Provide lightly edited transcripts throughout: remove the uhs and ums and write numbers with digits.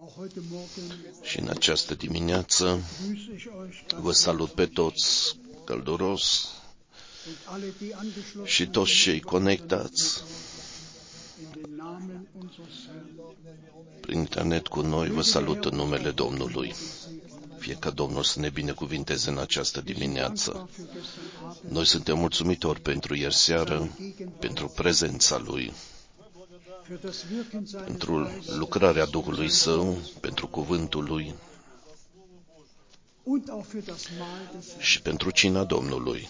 Și în această dimineață vă salut pe toți călduros și toți cei conectați prin internet cu noi, vă salut în numele Domnului. Fie ca Domnul să ne binecuvinteze în această dimineață. Noi suntem mulțumitori pentru ieri seară, pentru prezența Lui, pentru lucrarea Duhului Său, pentru cuvântul Lui și pentru cina Domnului.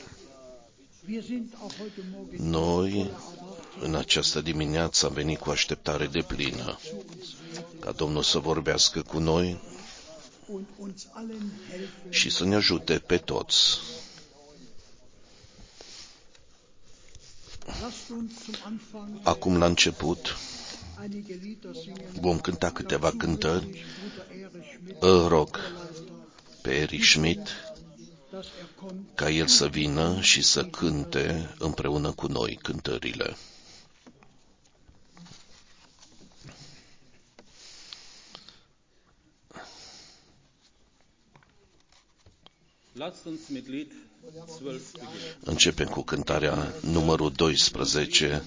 Noi, în această dimineață, am venit cu așteptare deplină ca Domnul să vorbească cu noi și să ne ajute pe toți. Acum, la început, vom cânta câteva cântări. Îl rog pe Erich Schmidt ca el să vină și să cânte împreună cu noi cântările. Începem cu cântarea numărul 12.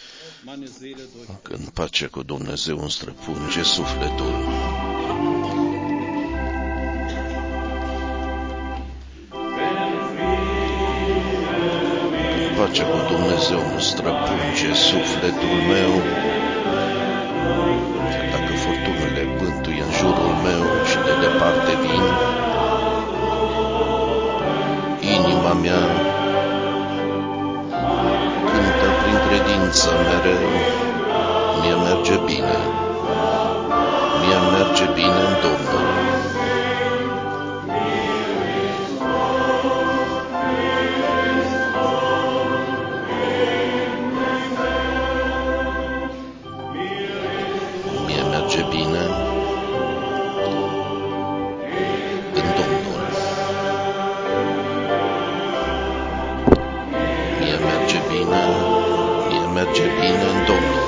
Când pace cu Dumnezeu îmi străpunge sufletul. Pace cu Dumnezeu îmi străpunge sufletul meu. Chiar dacă furtunile bântuie în jurul meu și de departe vin, inima mea cântă prin credință mereu. Mie merge bine, mie merge bine în Domnul. Mie merge bine în Domnul. Mie merge bine, mie merge bine în Domnul.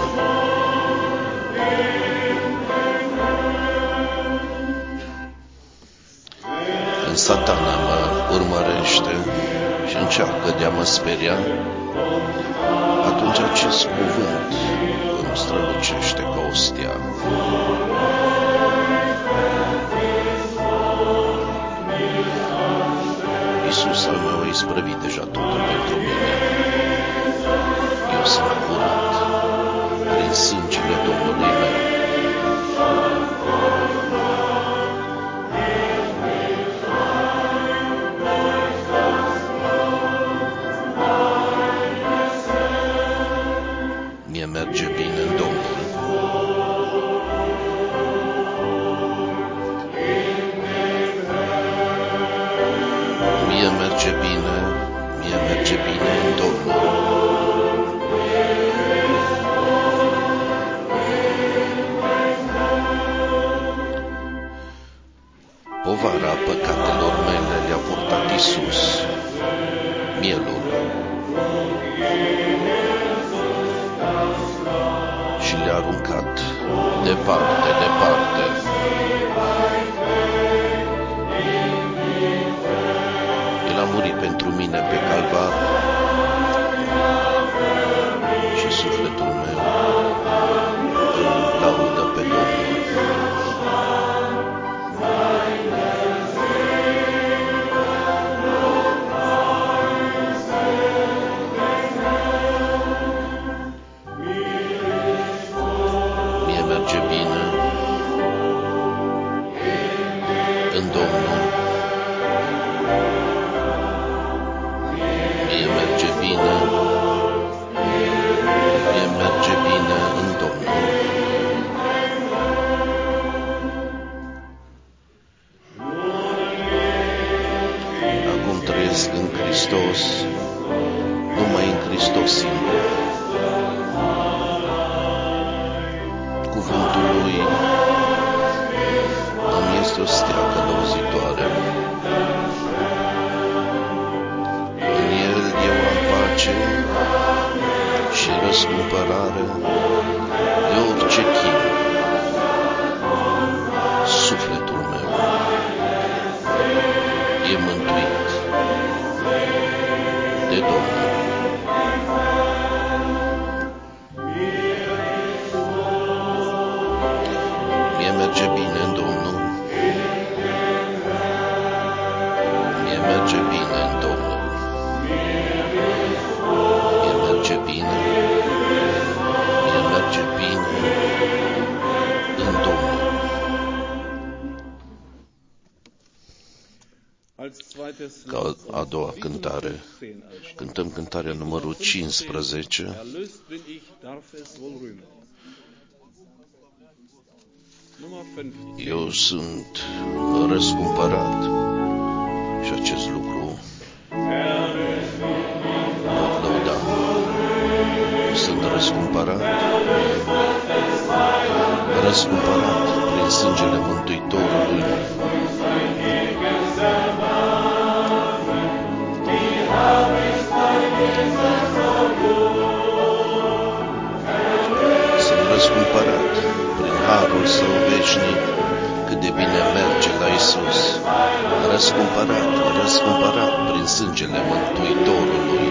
Când Satana mă urmărește și încearcă de a mă speria, atunci acest cuvânt îmi strălucește ca o stea. Iisus al meu a isprăvit deja totul pentru mine. Eu sunt curat prin sângele Domnului meu. Mie merge bine în Domnul. Mie merge bine, mie merge bine în Domnul. Povara păcatelor mele le-a purtat Iisus, mielul, și le-a aruncat departe, departe. El a murit pentru mine pe calvar și sufletul meu îl laudă pe Domnul. Mie merge bine în Domnul. Mie merge bine, mie merge bine în Domnul. Acum trăiesc în Hristos, numai în Hristos singur. Cuvântul Lui îmi este o stea călăuzitoare. În El eu am pace și răscumpărare de orice chin. Ca a doua cântare, cântăm cântarea numărul 15. Eu sunt răscumpărat și acest lucru pot lăuda. Sunt răscumpărat prin sângele Mântuitorului. Sunt răscumpărat prin harul Său veșnic, cât de bine merge la Iisus. Răscumpărat prin sângele Mântuitorului.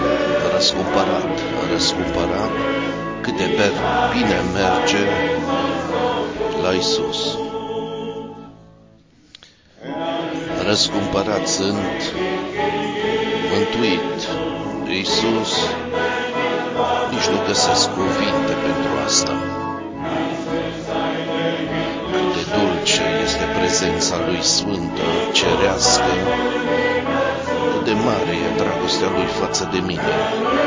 Răscumpărat, cât de bine merge la Iisus. Răscumpărat sunt, mântuit de Iisus, nici nu găsesc cuvinte pentru asta. Cât de dulce este prezența Lui Sfântă, cerească, cât de mare e dragostea Lui față de mine.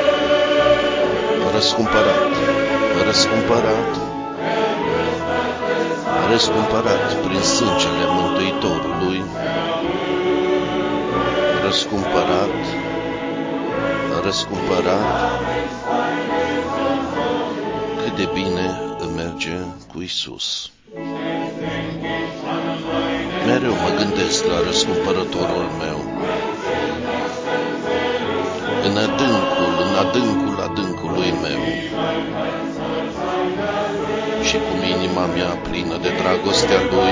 Răscumpărat prin sângele Mântuitorului. Răscumpărat, cât de bine îmi merge cu Iisus. Mereu mă gândesc la răscumpărătorul meu. În adâncul adâncului meu. Și cum inima mea plină de dragostea Lui,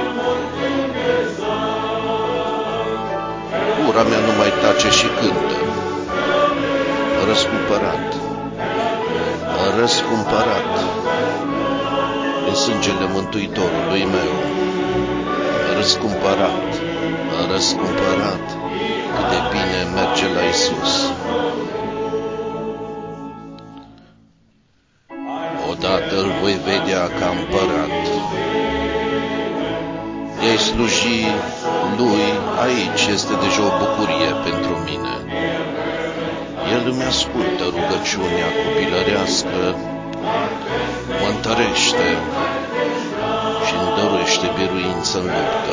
gura mea nu mai tace și cântă. Răscumpărat prin sângele Mântuitorului meu. Răscumpărat, cât de bine merge la Iisus. Odată îl voi vedea ca împărat. I-ai sluji Lui, aici este deja o bucurie pentru mine. El îmi ascultă rugăciunea copilărească, mă întărește și îmi dăruiește biruință în luptă.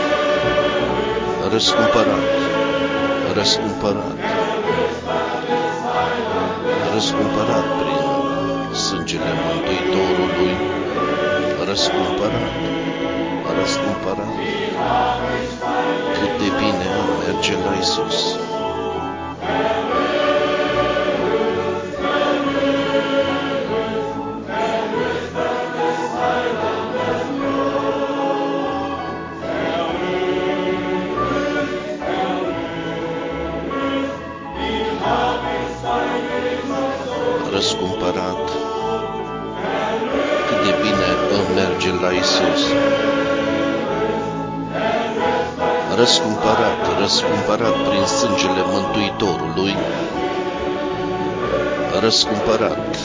Răscumpărat prin sângele Mântuitorului. Răscumpărat, cât de bine merge la Iisus. Răscumpărat, cât de bine îmi merge la Iisus. Răscumpărat prin sângele Mântuitorului. Răscumpărat,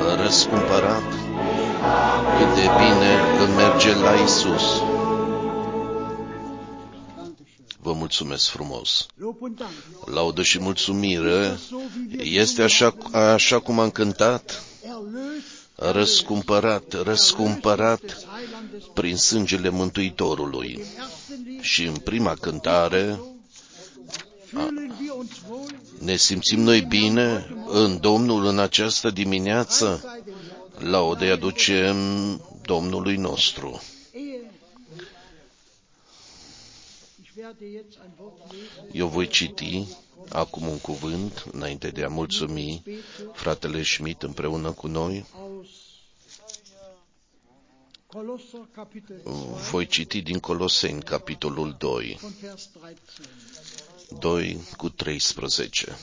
cât de bine îmi merge la Iisus. Vă mulțumesc frumos. Laudă și mulțumire. Este așa cum am cântat? Răscumpărat prin sângele Mântuitorului. Și în prima cântare ne simțim noi bine în Domnul în această dimineață? Laude aducem Domnului nostru. Eu voi citi acum un cuvânt, înainte de a mulțumi fratele Schmidt împreună cu noi. Voi citi din Coloseni, capitolul 2 cu 13.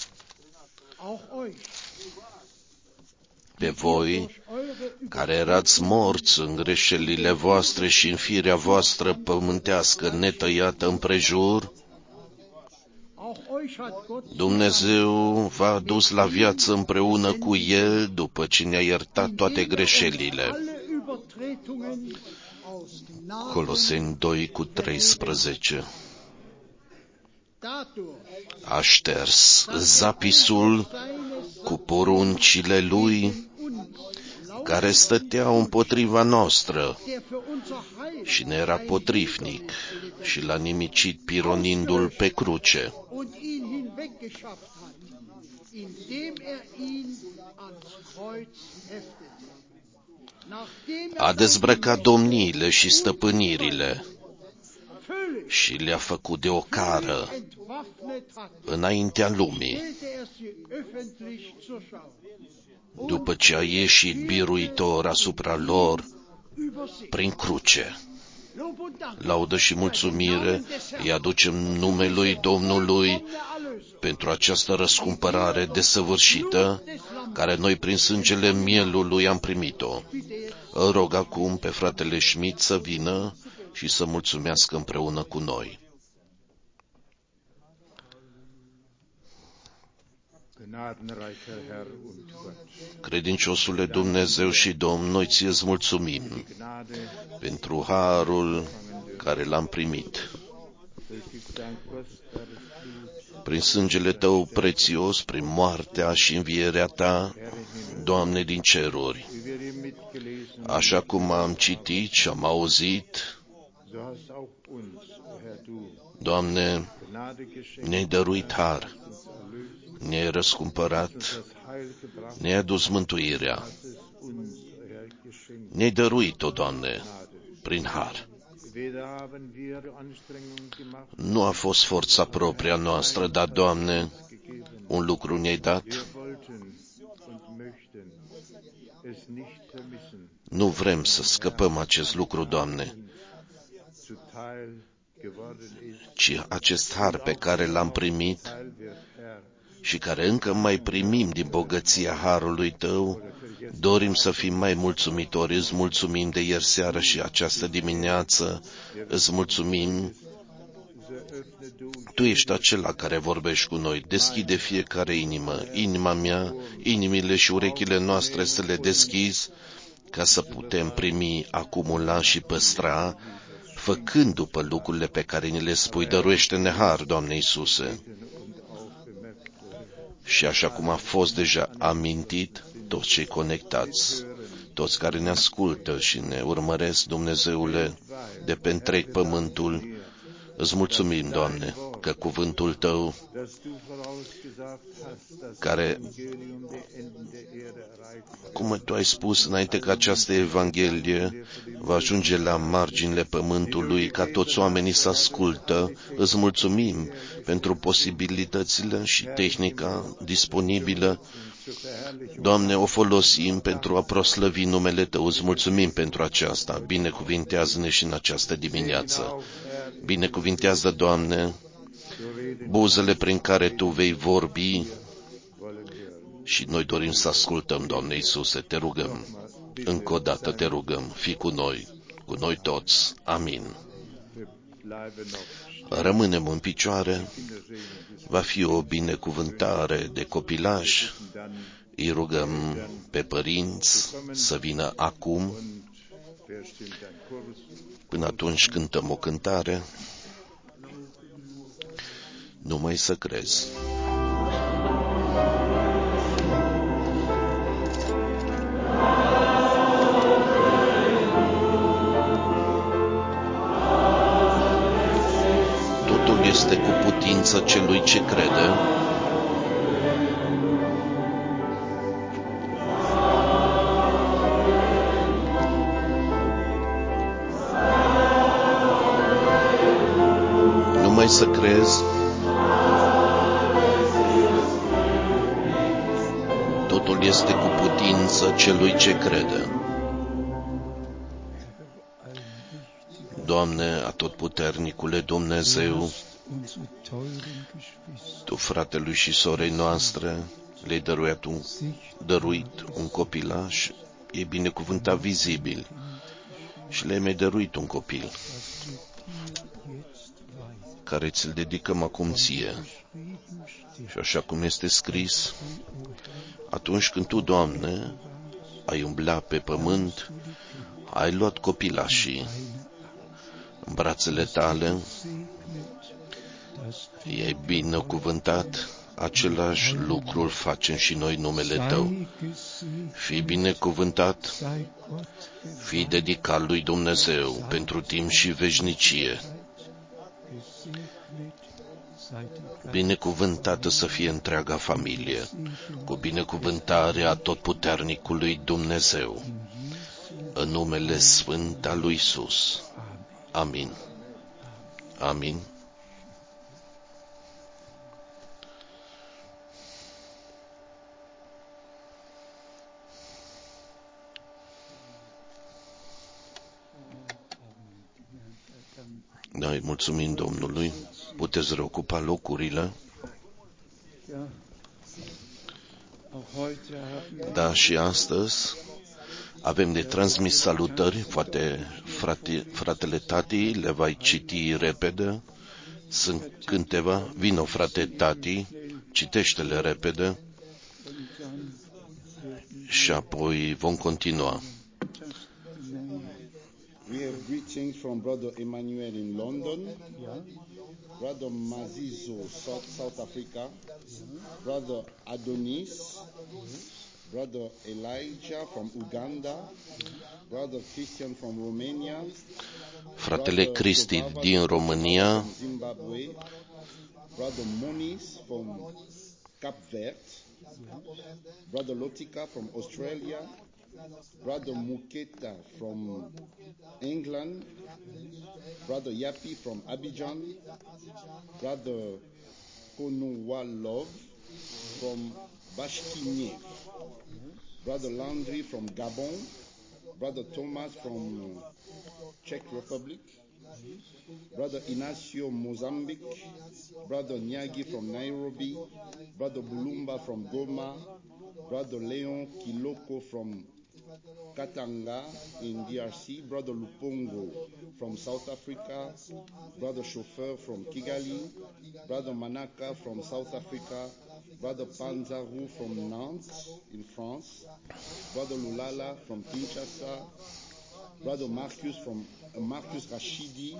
Pe voi, care erați morți în greșelile voastre și în firea voastră pământească netăiată împrejur, Dumnezeu v-a adus la viață împreună cu El după ce ne-a iertat toate greșelile. Coloseni 2 cu 13. a șters zapisul cu poruncile lui care stăteau împotriva noastră și ne era potrivnic și l-a nimicit pironindu-l pe cruce. A dezbrăcat domniile și stăpânirile și le-a făcut de ocară înaintea lumii. După ce a ieșit biruitor asupra lor prin cruce. Laudă și mulțumire îi aducem numelui Domnului pentru această răscumpărare desăvârșită, care noi prin sângele mielului am primit-o. Îl rog acum pe fratele Schmidt să vină și să mulțumească împreună cu noi. Credinciosule Dumnezeu și Domn, noi ție-ți mulțumim pentru harul care l-am primit. Prin sângele Tău prețios, prin moartea și învierea Ta, Doamne din ceruri, așa cum am citit și am auzit, Doamne, ne-ai dăruit har, ne-ai răscumpărat, ne-ai adus mântuirea, ne-ai dăruit-o, Doamne, prin har. Nu a fost forța propria noastră, dar, Doamne, un lucru ne-ai dat. Nu vrem să scăpăm acest lucru, Doamne, ci acest har pe care l-am primit și care încă mai primim din bogăția harului Tău, dorim să fim mai mulțumitori. Îți mulțumim de ieri seară și această dimineață, îți mulțumim. Tu ești acela care vorbești cu noi. Deschide fiecare inimă, inima mea, inimile și urechile noastre să le deschizi, ca să putem primi, acumula și păstra, făcând după lucrurile pe care ni le spui. Dăruiește-ne har, Doamne Iisuse. Și așa cum a fost deja amintit, toți cei conectați, toți care ne ascultă și ne urmăresc, Dumnezeule, de pe întreg pământul, îți mulțumim, Doamne, că cuvântul Tău, care, cum Tu ai spus înainte că această Evanghelie va ajunge la marginile pământului, ca toți oamenii să ascultă, îți mulțumim pentru posibilitățile și tehnica disponibilă. Doamne, o folosim pentru a proslăvi numele Tău, îți mulțumim pentru aceasta. Binecuvintează-ne și în această dimineață. Binecuvintează, Doamne, buzele prin care Tu vei vorbi și noi dorim să ascultăm, Doamne Iisuse, te rugăm. Încă o dată te rugăm, fii cu noi toți. Amin. Rămânem în picioare, va fi o binecuvântare de copilași. Îi rugăm pe părinți să vină acum. Până atunci cântăm o cântare. Numai să crezi. Totul este cu putință celui ce crede. Numai să crezi. Totul este cu putință celui ce crede. Doamne, atotputernicule Dumnezeu, Tu fratelui și sorei noastre le-ai dăruit un copilaș, e binecuvântat vizibil și le-ai mai dăruit un copil care ți-l dedicăm acum ție. Și așa cum este scris, atunci când Tu, Doamne, ai umblat pe pământ, ai luat copilașii în brațele Tale E binecuvântat, același lucru facem și noi în numele Tău. Fii binecuvântat, fii dedicat lui Dumnezeu pentru timp și veșnicie. Binecuvântată să fie întreaga familie, cu binecuvântarea Atotputernicului Dumnezeu, în numele Sfânt al lui Iisus. Amin. Amin. Da, îi mulțumim Domnului. Puteți reocupa locurile. Da, și astăzi avem de transmis salutări, fratele Tati le va citi repede. Sunt câteva. Vino, frate Tati, citește-le repede și apoi vom continua. We have greetings from Brother Emmanuel in London, Brother Mazizo, South Africa, Brother Adonis, Brother Elijah from Uganda, Brother Christian from Romania, Fratele Cristi din România, from Zimbabwe, Brother Moniz from Cape Verde, Brother Lotika from Australia, Brother Muketa from England, Brother Yapi from Abidjan, Brother Konowalov from Bashkiniev, Brother Landry from Gabon, Brother Thomas from Czech Republic, Brother Inacio Mozambique, Brother Nyagi from Nairobi, Brother Bulumba from Goma, Brother Leon Kiloko from Katanga in DRC, Brother Lupongo from South Africa, Brother Chauffeur from Kigali, Brother Manaka from South Africa, Brother Panzaru from Nantes in France, Brother Lulala from Kinshasa, Brother Marcus Rashidi,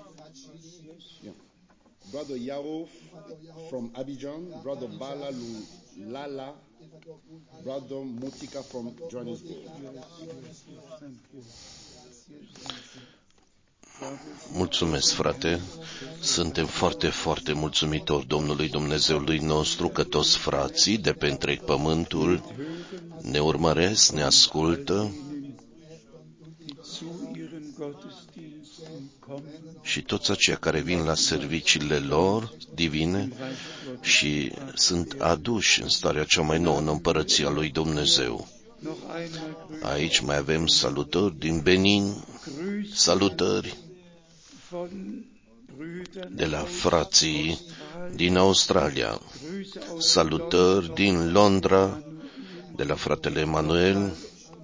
Brother Yaro from Abidjan, Brother Bala Lala, Brother Motika from Johannesburg. mulțumesc, frate. Suntem foarte, foarte mulțumitori Domnului Dumnezeului nostru că toți frații de pe întreg pământul ne urmăresc, ne ascultă și toți aceia care vin la serviciile lor divine și sunt aduși în starea cea mai nouă în împărăția lui Dumnezeu. Aici mai avem salutări din Benin, salutări de la frații din Australia, salutări din Londra, de la fratele Emanuel.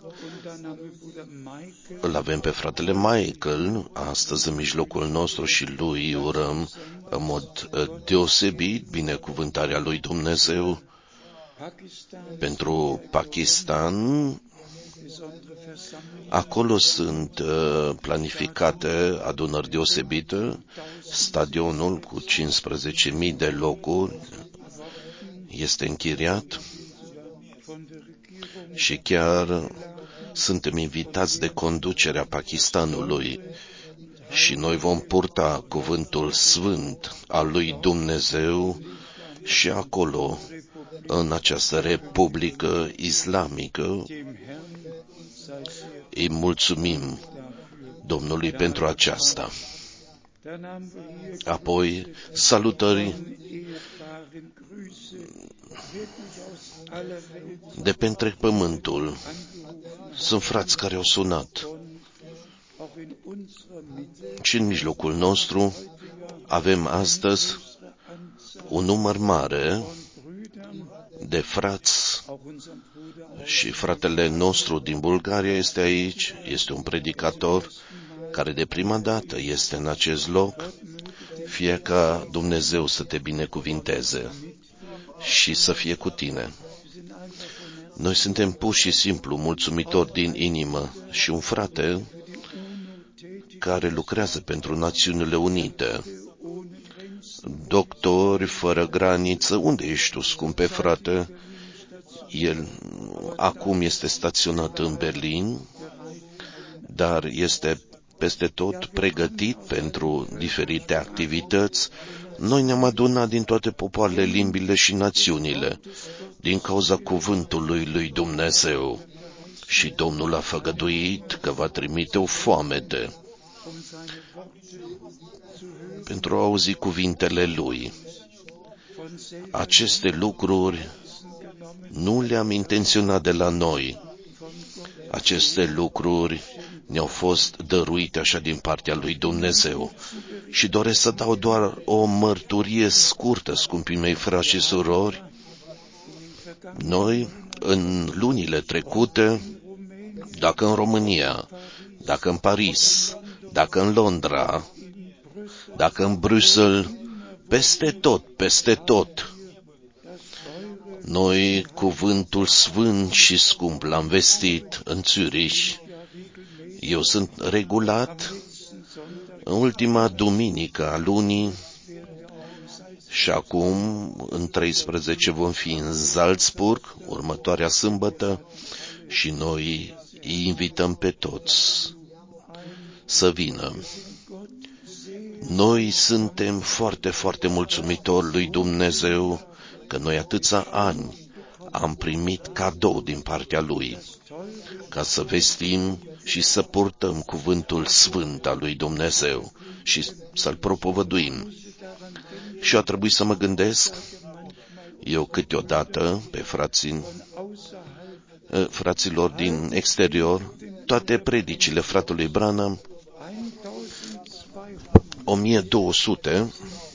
Îl avem pe fratele Michael astăzi în mijlocul nostru și lui urăm în mod deosebit binecuvântarea lui Dumnezeu pentru Pakistan. Acolo sunt planificate adunări deosebite, stadionul cu 15.000 de locuri este închiriat și chiar suntem invitați de conducerea Pakistanului și noi vom purta cuvântul sfânt al lui Dumnezeu și acolo, în această republică islamică. Îi mulțumim Domnului pentru aceasta. Apoi, salutări de pe întreg pământul. Sunt frați care au sunat. Și în mijlocul nostru avem astăzi un număr mare de frați și fratele nostru din Bulgaria este aici, este un predicator care de prima dată este în acest loc. Fie ca Dumnezeu să te binecuvinteze și să fie cu tine. Noi suntem pur și simplu mulțumitori din inimă și un frate care lucrează pentru Națiunile Unite Doctori fără graniță, unde ești tu, scumpe frate? El acum este staționat în Berlin, dar este peste tot pregătit pentru diferite activități. Noi ne-am adunat din toate popoarele, limbile și națiunile, din cauza cuvântului lui Dumnezeu. Și Domnul a făgăduit că va trimite o foamete pentru a auzi cuvintele Lui. Aceste lucruri nu le-am intenționat de la noi. Aceste lucruri ne-au fost dăruite așa din partea lui Dumnezeu. Și doresc să dau doar o mărturie scurtă, scumpii mei frați și surori. Noi, în lunile trecute, dacă în România, dacă în Paris, dacă în Londra, dacă în Bruxelles, peste tot, noi cuvântul sfânt și scump l-am vestit în Zurich. Eu sunt regulat în ultima duminică a lunii și acum în 13 vom fi în Salzburg, următoarea sâmbătă, și noi îi invităm pe toți să vină. Noi suntem foarte mulțumitori lui Dumnezeu că noi atâția ani am primit cadou din partea Lui, ca să vestim și să purtăm cuvântul sfânt al lui Dumnezeu și să-l propovăduim. Și a trebuit să mă gândesc, eu câteodată, pe fraților din exterior, toate predicile fratelui Branham, 1200,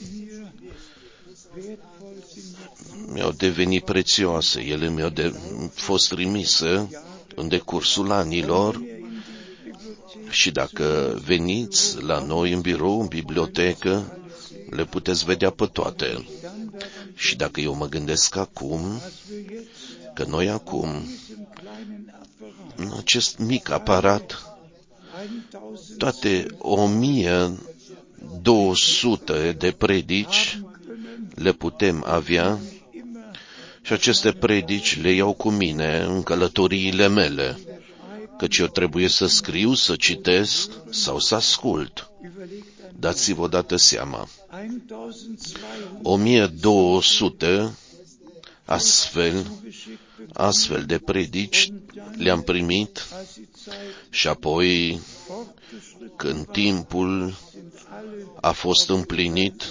mi-au devenit prețioase, ele mi-au fost trimise în decursul anilor și dacă veniți la noi în birou, în bibliotecă, le puteți vedea pe toate. Și dacă eu mă gândesc acum, că noi acum, în acest mic aparat, toate 1200 de predici le putem avea și aceste predici le iau cu mine în călătoriile mele, căci eu trebuie să scriu, să citesc sau să ascult. Dați-vă odată seama. 1200 astfel de predici le-am primit și apoi, când timpul a fost împlinit,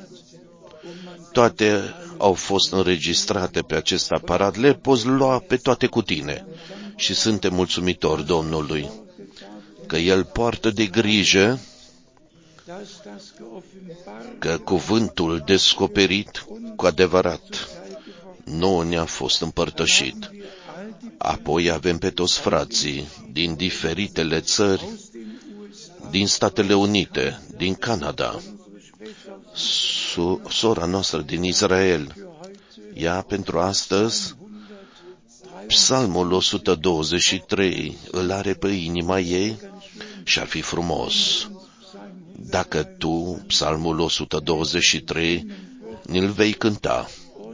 toate au fost înregistrate pe acest aparat, le poți lua pe toate cu tine. Și suntem mulțumitori Domnului că El poartă de grijă că cuvântul descoperit cu adevărat nouă ne-a fost împărtășit. Apoi avem pe toți frații din diferitele țări, din Statele Unite, din Canada, sora noastră din Israel. Ea pentru astăzi Psalmul 123 îl are pe inima ei și ar fi frumos dacă tu Psalmul 123 ni-l vei cânta.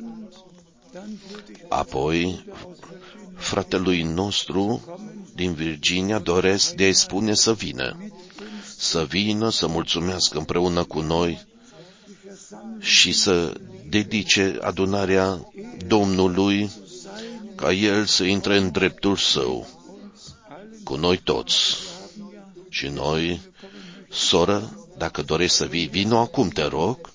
Apoi, fratelui nostru din Virginia doresc de a-i spune să vină, să mulțumească împreună cu noi și să dedice adunarea Domnului ca El să intre în dreptul Său cu noi toți. Și noi, soră, dacă dorești să vii, vino acum, te rog.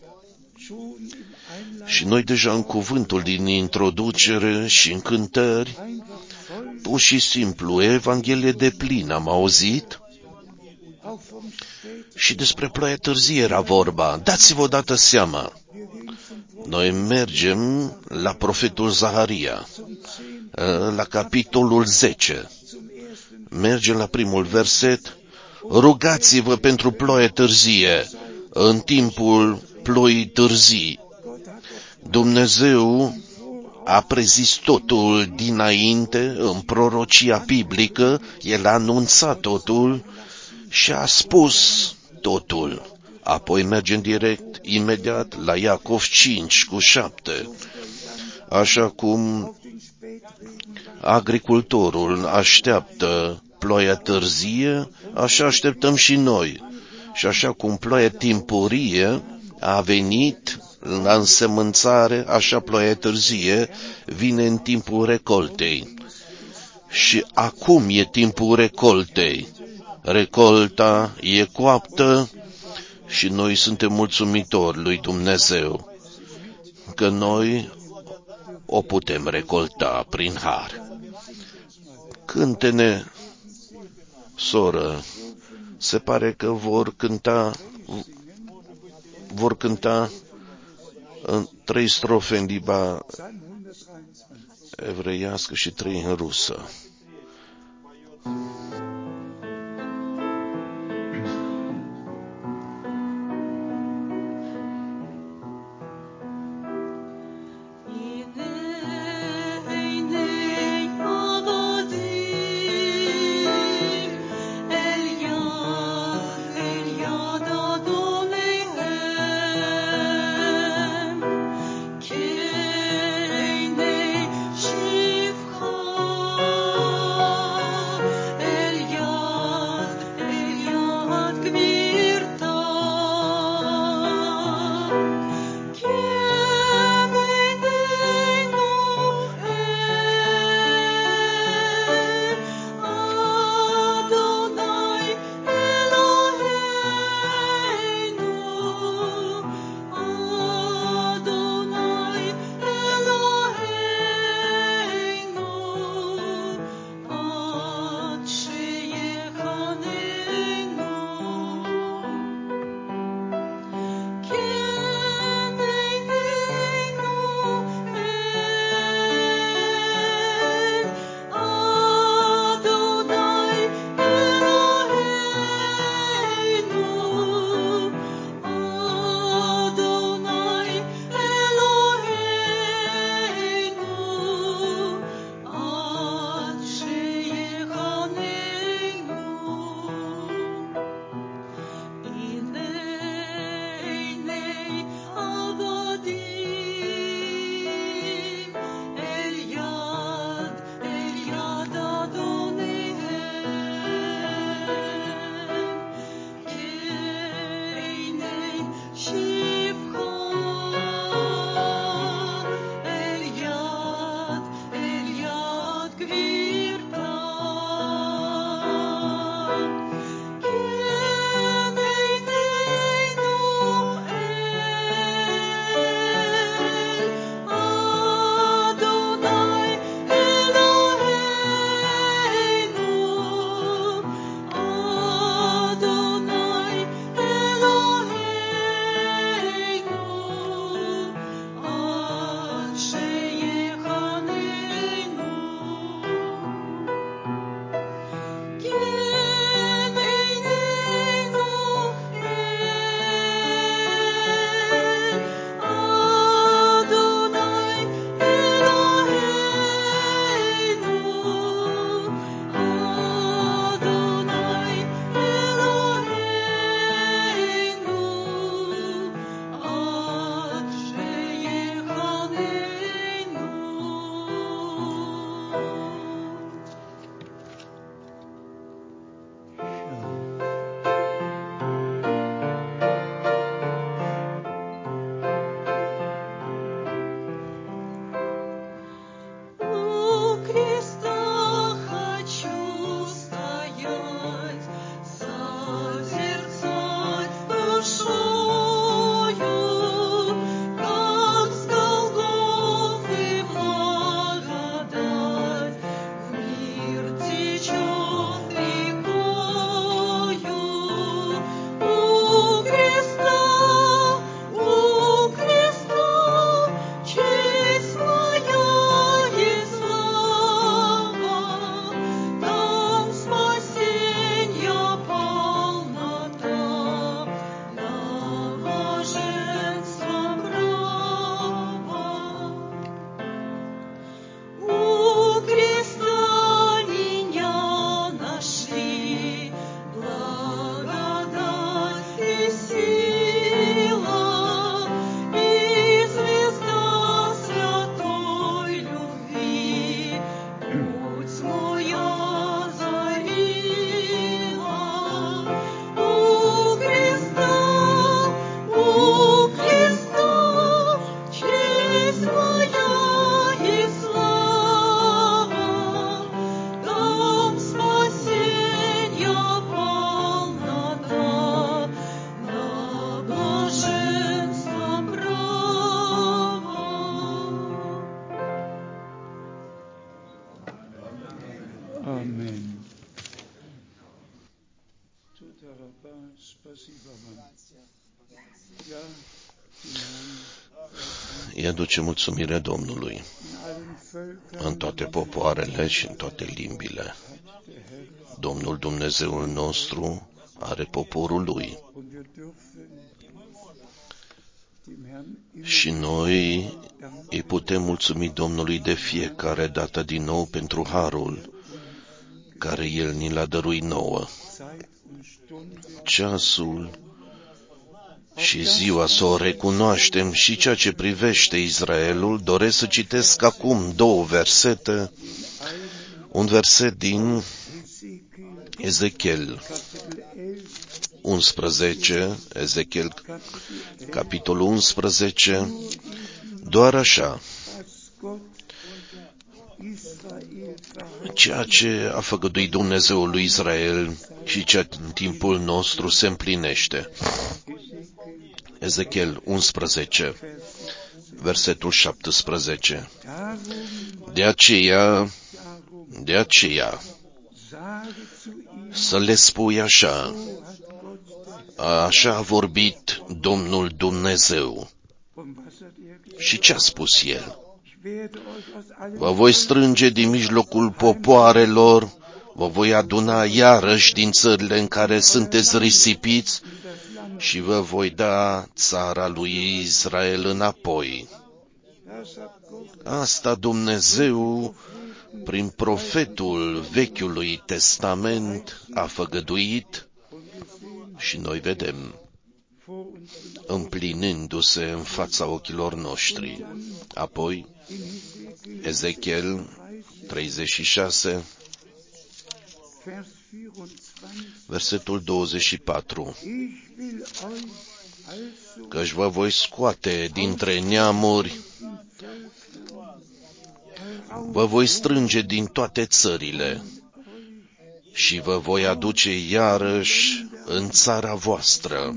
Și noi deja în cuvântul din introducere și în cântări, pur și simplu, Evanghelie de plin am auzit și despre ploaie târzie era vorba. Dați-vă odată seama. Noi mergem la profetul Zaharia, la capitolul 10. Mergem la primul verset. Rugați-vă pentru ploaie târzie, în timpul ploii târzii. Dumnezeu a prezis totul dinainte, în prorocia biblică, El a anunțat totul și a spus totul. Apoi mergem imediat la Iacov 5:7. Așa cum agricultorul așteaptă ploaia târzie, așa așteptăm și noi. Și așa cum ploaia timpurie a venit la însemânțare, așa ploaia târzie vine în timpul recoltei. Și acum e timpul recoltei. Recolta e coaptă și noi suntem mulțumitori lui Dumnezeu că noi o putem recolta prin har. Cânte-ne, soră, se pare că vor cânta în 3 strofe în limba evreiască și 3 în rusă. El Îi aduce mulțumire Domnului în toate popoarele și în toate limbile. Domnul Dumnezeul nostru are poporul Lui. Și noi îi putem mulțumi Domnului de fiecare dată din nou pentru harul care El ni l-a dăruit nouă. Ceasul și ziua să o recunoaștem și ceea ce privește Israelul, doresc să citesc acum două versete, un verset din Ezechiel 11, Ezechiel capitolul 11, doar așa, ceea ce a făgăduit Dumnezeul lui Israel și ce în timpul nostru se împlinește. Ezechiel 11, versetul 17. De aceea, să le spui așa, așa a vorbit Domnul Dumnezeu. Și ce a spus El? Vă voi strânge din mijlocul popoarelor, vă voi aduna iarăși din țările în care sunteți risipiți și vă voi da țara lui Israel înapoi. Asta Dumnezeu, prin profetul Vechiului Testament, a făgăduit și noi vedem împlinindu-se în fața ochilor noștri. Apoi, Ezechiel 36, versetul 24. Căci vă voi scoate dintre neamuri, vă voi strânge din toate țările și vă voi aduce iarăși în țara voastră.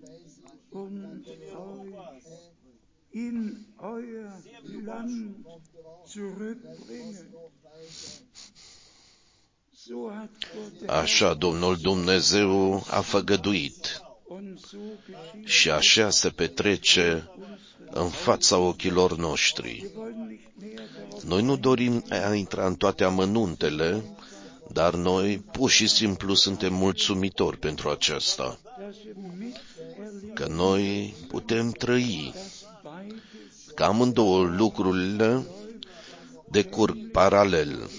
Așa Domnul Dumnezeu a făgăduit și așa se petrece în fața ochilor noștri. Noi nu dorim a intra în toate amănuntele, dar noi pur și simplu suntem mulțumitori pentru aceasta, că noi putem trăi, că amândouă lucrurile decurg paralel.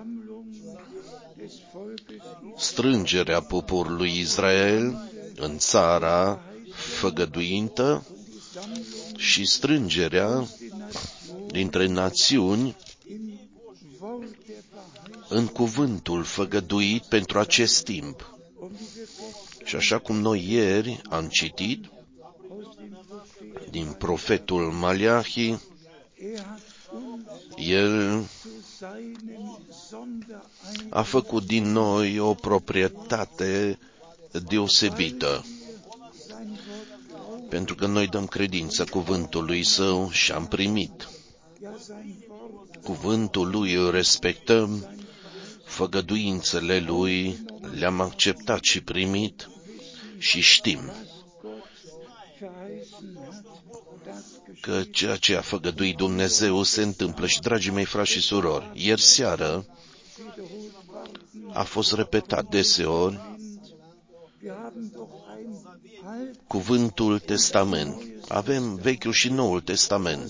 Strângerea poporului Israel în țara făgăduintă și strângerea dintre națiuni în cuvântul făgăduit pentru acest timp. Și așa cum noi ieri am citit din profetul Maleahi, el a făcut din noi o proprietate deosebită, pentru că noi dăm credință cuvântului Său și am primit. Cuvântul Lui îl respectăm, făgăduințele Lui le-am acceptat și primit și știm că ceea ce a făgăduit Dumnezeu se întâmplă. Și, dragii mei frați și surori, ieri seară a fost repetat deseori cuvântul Testament. Avem Vechiul și Noul Testament.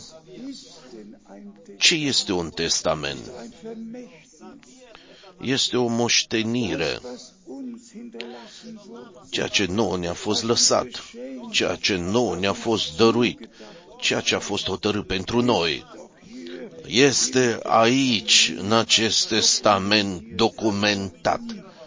Ce este un testament? Este o moștenire. Ceea ce nouă ne-a fost lăsat, ceea ce nouă ne-a fost dăruit, ceea ce a fost hotărât pentru noi, este aici, în acest testament documentat.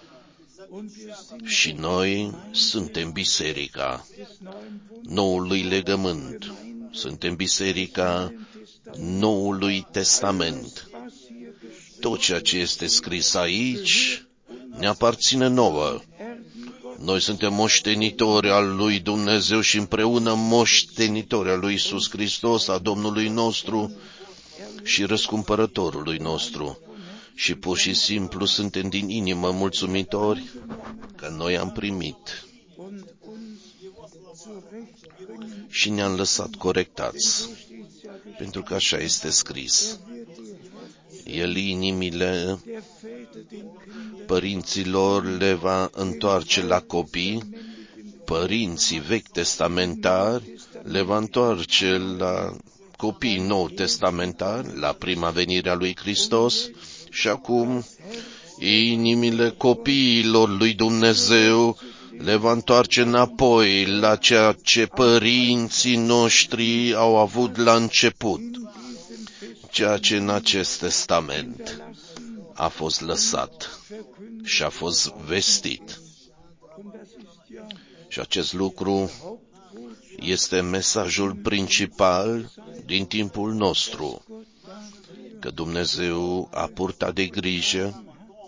Și noi suntem biserica noului legământ, suntem biserica noului testament. Tot ceea ce este scris aici ne aparține nouă. Noi suntem moștenitori al lui Dumnezeu și împreună moștenitori al lui Iisus Hristos, a Domnului nostru și răscumpărătorului nostru. Și pur și simplu suntem din inimă mulțumitori că noi am primit și ne-am lăsat corectați, pentru că așa este scris. El inimile părinților le va întoarce la copii, părinții vechi testamentari le va întoarce la copii nou testamentari, la prima venire a lui Hristos, și acum inimile copiilor lui Dumnezeu le va întoarce înapoi la ceea ce părinții noștri au avut la început, ceea ce în acest testament a fost lăsat și a fost vestit. Și acest lucru este mesajul principal din timpul nostru, că Dumnezeu a purtat de grijă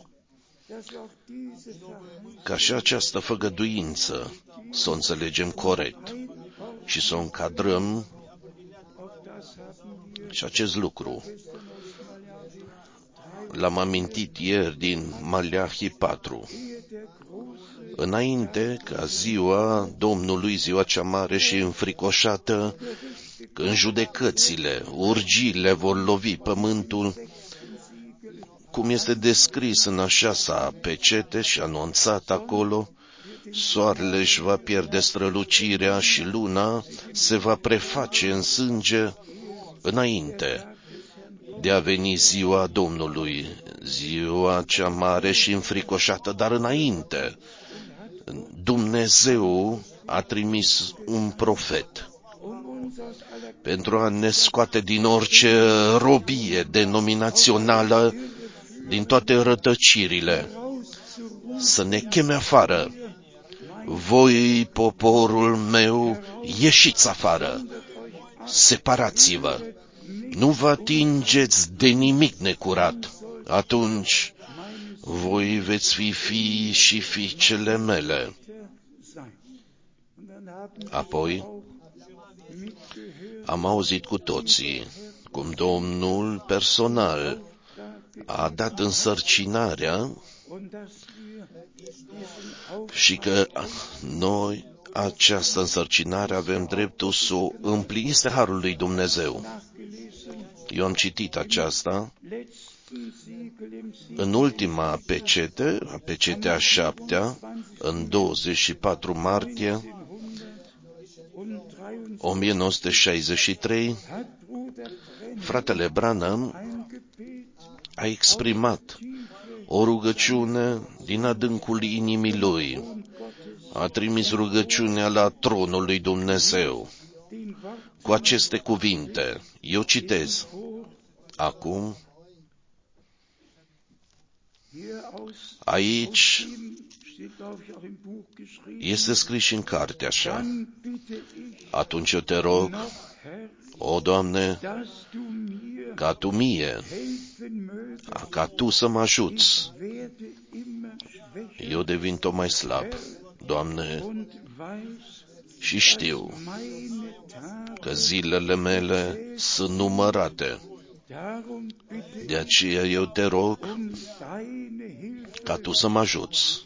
ca și această făgăduință să o înțelegem corect și să o încadrăm. Și acest lucru l-am amintit ieri din Maleahi 4. Înainte ca ziua Domnului, ziua cea mare și înfricoșată, când judecățile, urgiile vor lovi pământul, cum este descris în a 6-a pecete și anunțat acolo, soarele își va pierde strălucirea și luna se va preface în sânge înainte de a veni ziua Domnului, ziua cea mare și înfricoșată, dar înainte Dumnezeu a trimis un profet pentru a ne scoate din orice robie denominațională, din toate rătăcirile, să ne cheme afară. Voi, poporul meu, ieșiți afară, separați-vă, nu vă atingeți de nimic necurat, atunci voi veți fi fii și fiicele mele. Apoi am auzit cu toții cum Domnul personal a dat însărcinarea și că noi această însărcinare avem dreptul să o împlinim. Este harul lui Dumnezeu. Eu am citit aceasta în ultima pecete, pecetea 7-a, în 24 martie 1963, fratele Branham a exprimat o rugăciune din adâncul inimii lui. A trimis rugăciunea la tronul lui Dumnezeu cu aceste cuvinte. Eu citez. Acum, aici este scris și în carte așa. Atunci eu te rog, o Doamne, ca Tu să mă ajuți. Eu devin tot mai slab, Doamne, și știu că zilele mele sunt numărate. De aceea eu te rog ca Tu să mă ajuți.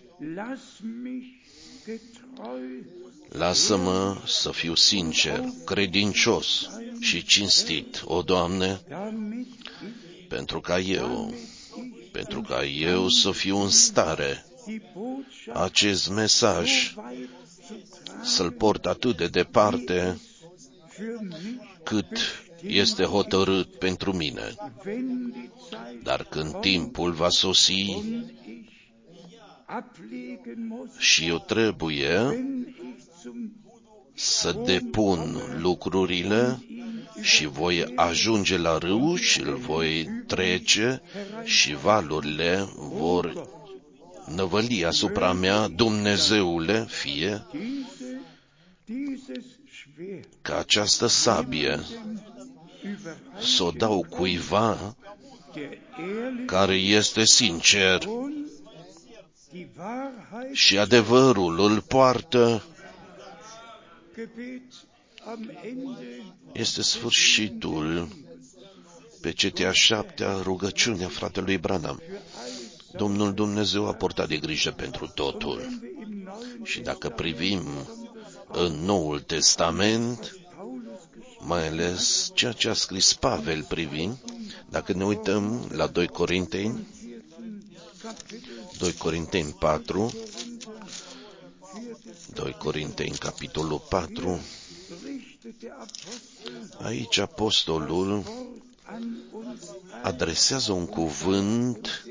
Lasă-mă să fiu sincer, credincios și cinstit, o Doamne, pentru ca eu să fiu în stare acest mesaj să-l port atât de departe cât este hotărât pentru mine. Dar când timpul va sosi și eu trebuie să depun lucrurile și voi ajunge la râu și îl voi trece și valurile vor năvăli asupra mea, Dumnezeule, fie ca această sabie să o dau cuiva care este sincer și adevărul îl poartă. Este sfârșitul pecetea 7-a, rugăciunea fratelui Branham. Domnul Dumnezeu a purtat de grijă pentru totul. Și dacă privim în Noul Testament, mai ales ceea ce a scris Pavel privind, dacă ne uităm la 2 Corinteni 4, 2 Corinteni, capitolul 4, aici apostolul adresează un cuvânt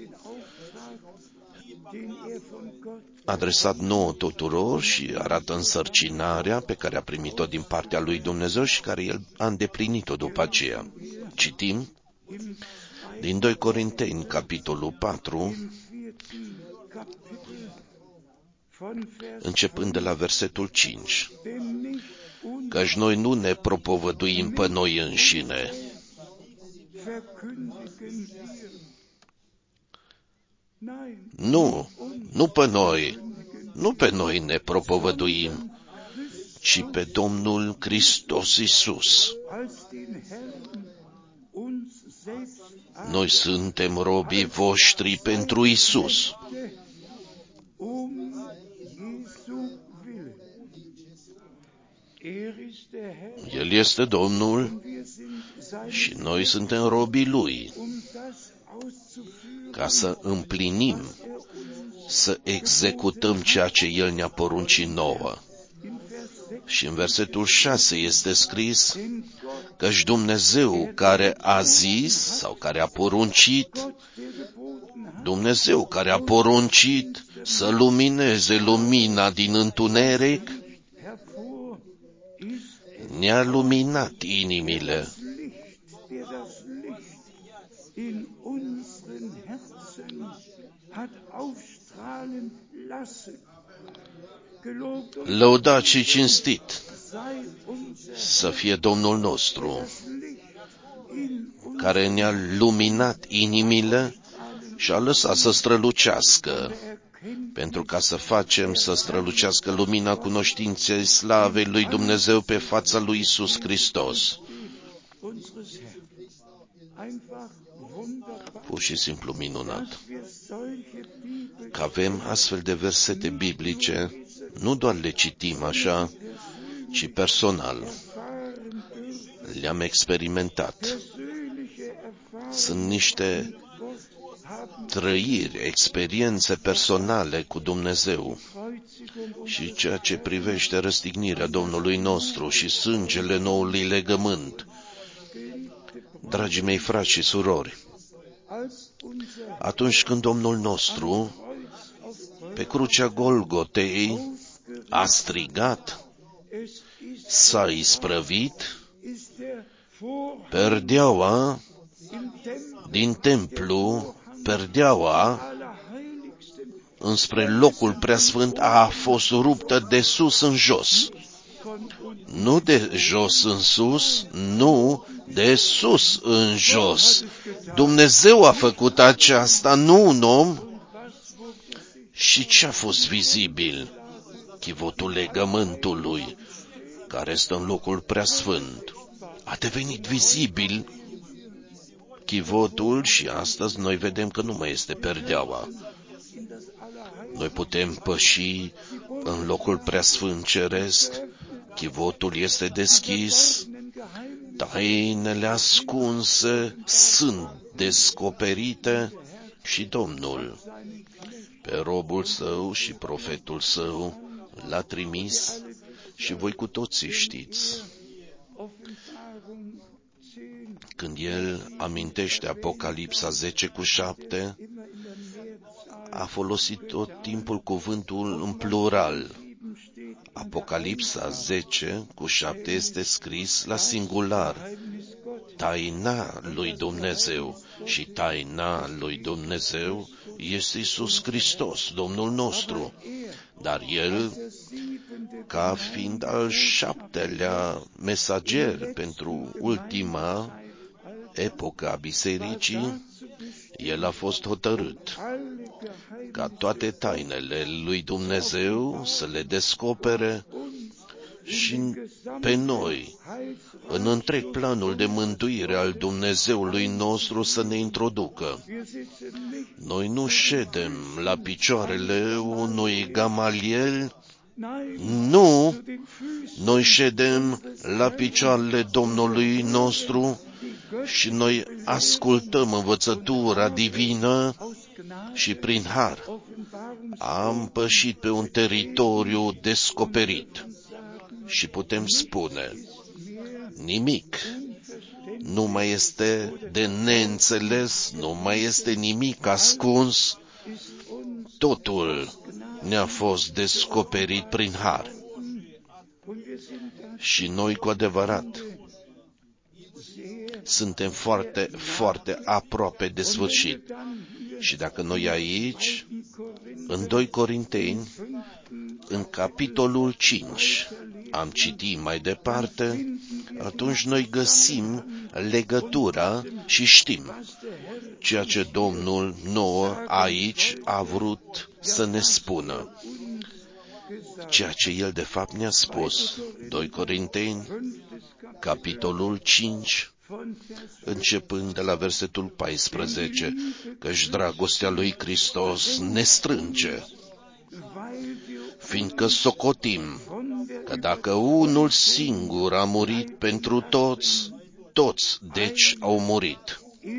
adresat nouă tuturor și arată însărcinarea pe care a primit-o din partea lui Dumnezeu și care el a îndeplinit-o după aceea. Citim din 2 Corinteni, capitolul 4, începând de la versetul 5. Căci noi nu ne propovăduim pe noi înșine, nu pe noi ne propovăduim, ci pe Domnul Hristos Iisus. Noi suntem robii voștri pentru Iisus. El este Domnul și noi suntem robii Lui, ca să împlinim, să executăm ceea ce El ne-a poruncit nouă. Și în versetul 6 este scris căci Dumnezeu care a zis sau care a poruncit, Dumnezeu care a poruncit să lumineze lumina din întuneric, ne-a luminat inimile. Lăudat și cinstit să fie Domnul nostru, care ne-a luminat inimile și a lăsat să strălucească, pentru ca să facem să strălucească lumina cunoștinței slavei lui Dumnezeu pe fața lui Iisus Hristos. Pur și simplu minunat că avem astfel de versete biblice, nu doar le citim așa, ci personal. Le-am experimentat. Sunt niște trăiri, experiențe personale cu Dumnezeu. Și ceea ce privește răstignirea Domnului nostru și sângele noului legământ. Dragii mei frați și surori, atunci când Domnul nostru, pe crucea Golgotei, a strigat, s-a isprăvit, perdeaua din templu, perdeaua înspre locul preasfânt a fost ruptă de sus în jos. Nu de jos în sus, nu de sus în jos. Dumnezeu a făcut aceasta, nu un om. Și ce a fost vizibil? Chivotul legământului, care stă în locul preasfânt. A devenit vizibil chivotul și astăzi noi vedem că nu mai este perdeaua. Noi putem păși în locul preasfânt ceresc, chivotul este deschis, tainele ascunse sunt descoperite și Domnul, pe robul său și profetul său, l-a trimis și voi cu toții știți. Când el amintește Apocalipsa 10:7, a folosit tot timpul cuvântul în plural. Apocalipsa 10:7 este scris la singular. Taina lui Dumnezeu. Și taina lui Dumnezeu este Iisus Hristos, Domnul nostru. Dar El, ca fiind al 7-lea mesager pentru ultima epocă a bisericii, El a fost hotărât ca toate tainele lui Dumnezeu să le descopere și pe noi, în întreg planul de mântuire al Dumnezeului nostru, să ne introducă. Noi nu ședem la picioarele unui Gamaliel Nu, noi ședem la picioarele Domnului nostru și noi ascultăm învățătura divină și prin har am pășit pe un teritoriu descoperit și putem spune, nimic nu mai este de neînțeles, nu mai este nimic ascuns, totul ne-a fost descoperit prin har. Și noi cu adevărat suntem foarte, foarte aproape de sfârșit. Și dacă noi aici, în 2 Corinteni, în capitolul 5, am citit mai departe, atunci noi găsim legătura și știm ceea ce Domnul nouă aici a vrut să ne spună. Ceea ce El de fapt ne-a spus. 2 Corinteni, capitolul 5, începând de la versetul 14, căci dragostea lui Hristos ne strânge, fiindcă socotim că dacă unul singur a murit pentru toți, toți deci au murit.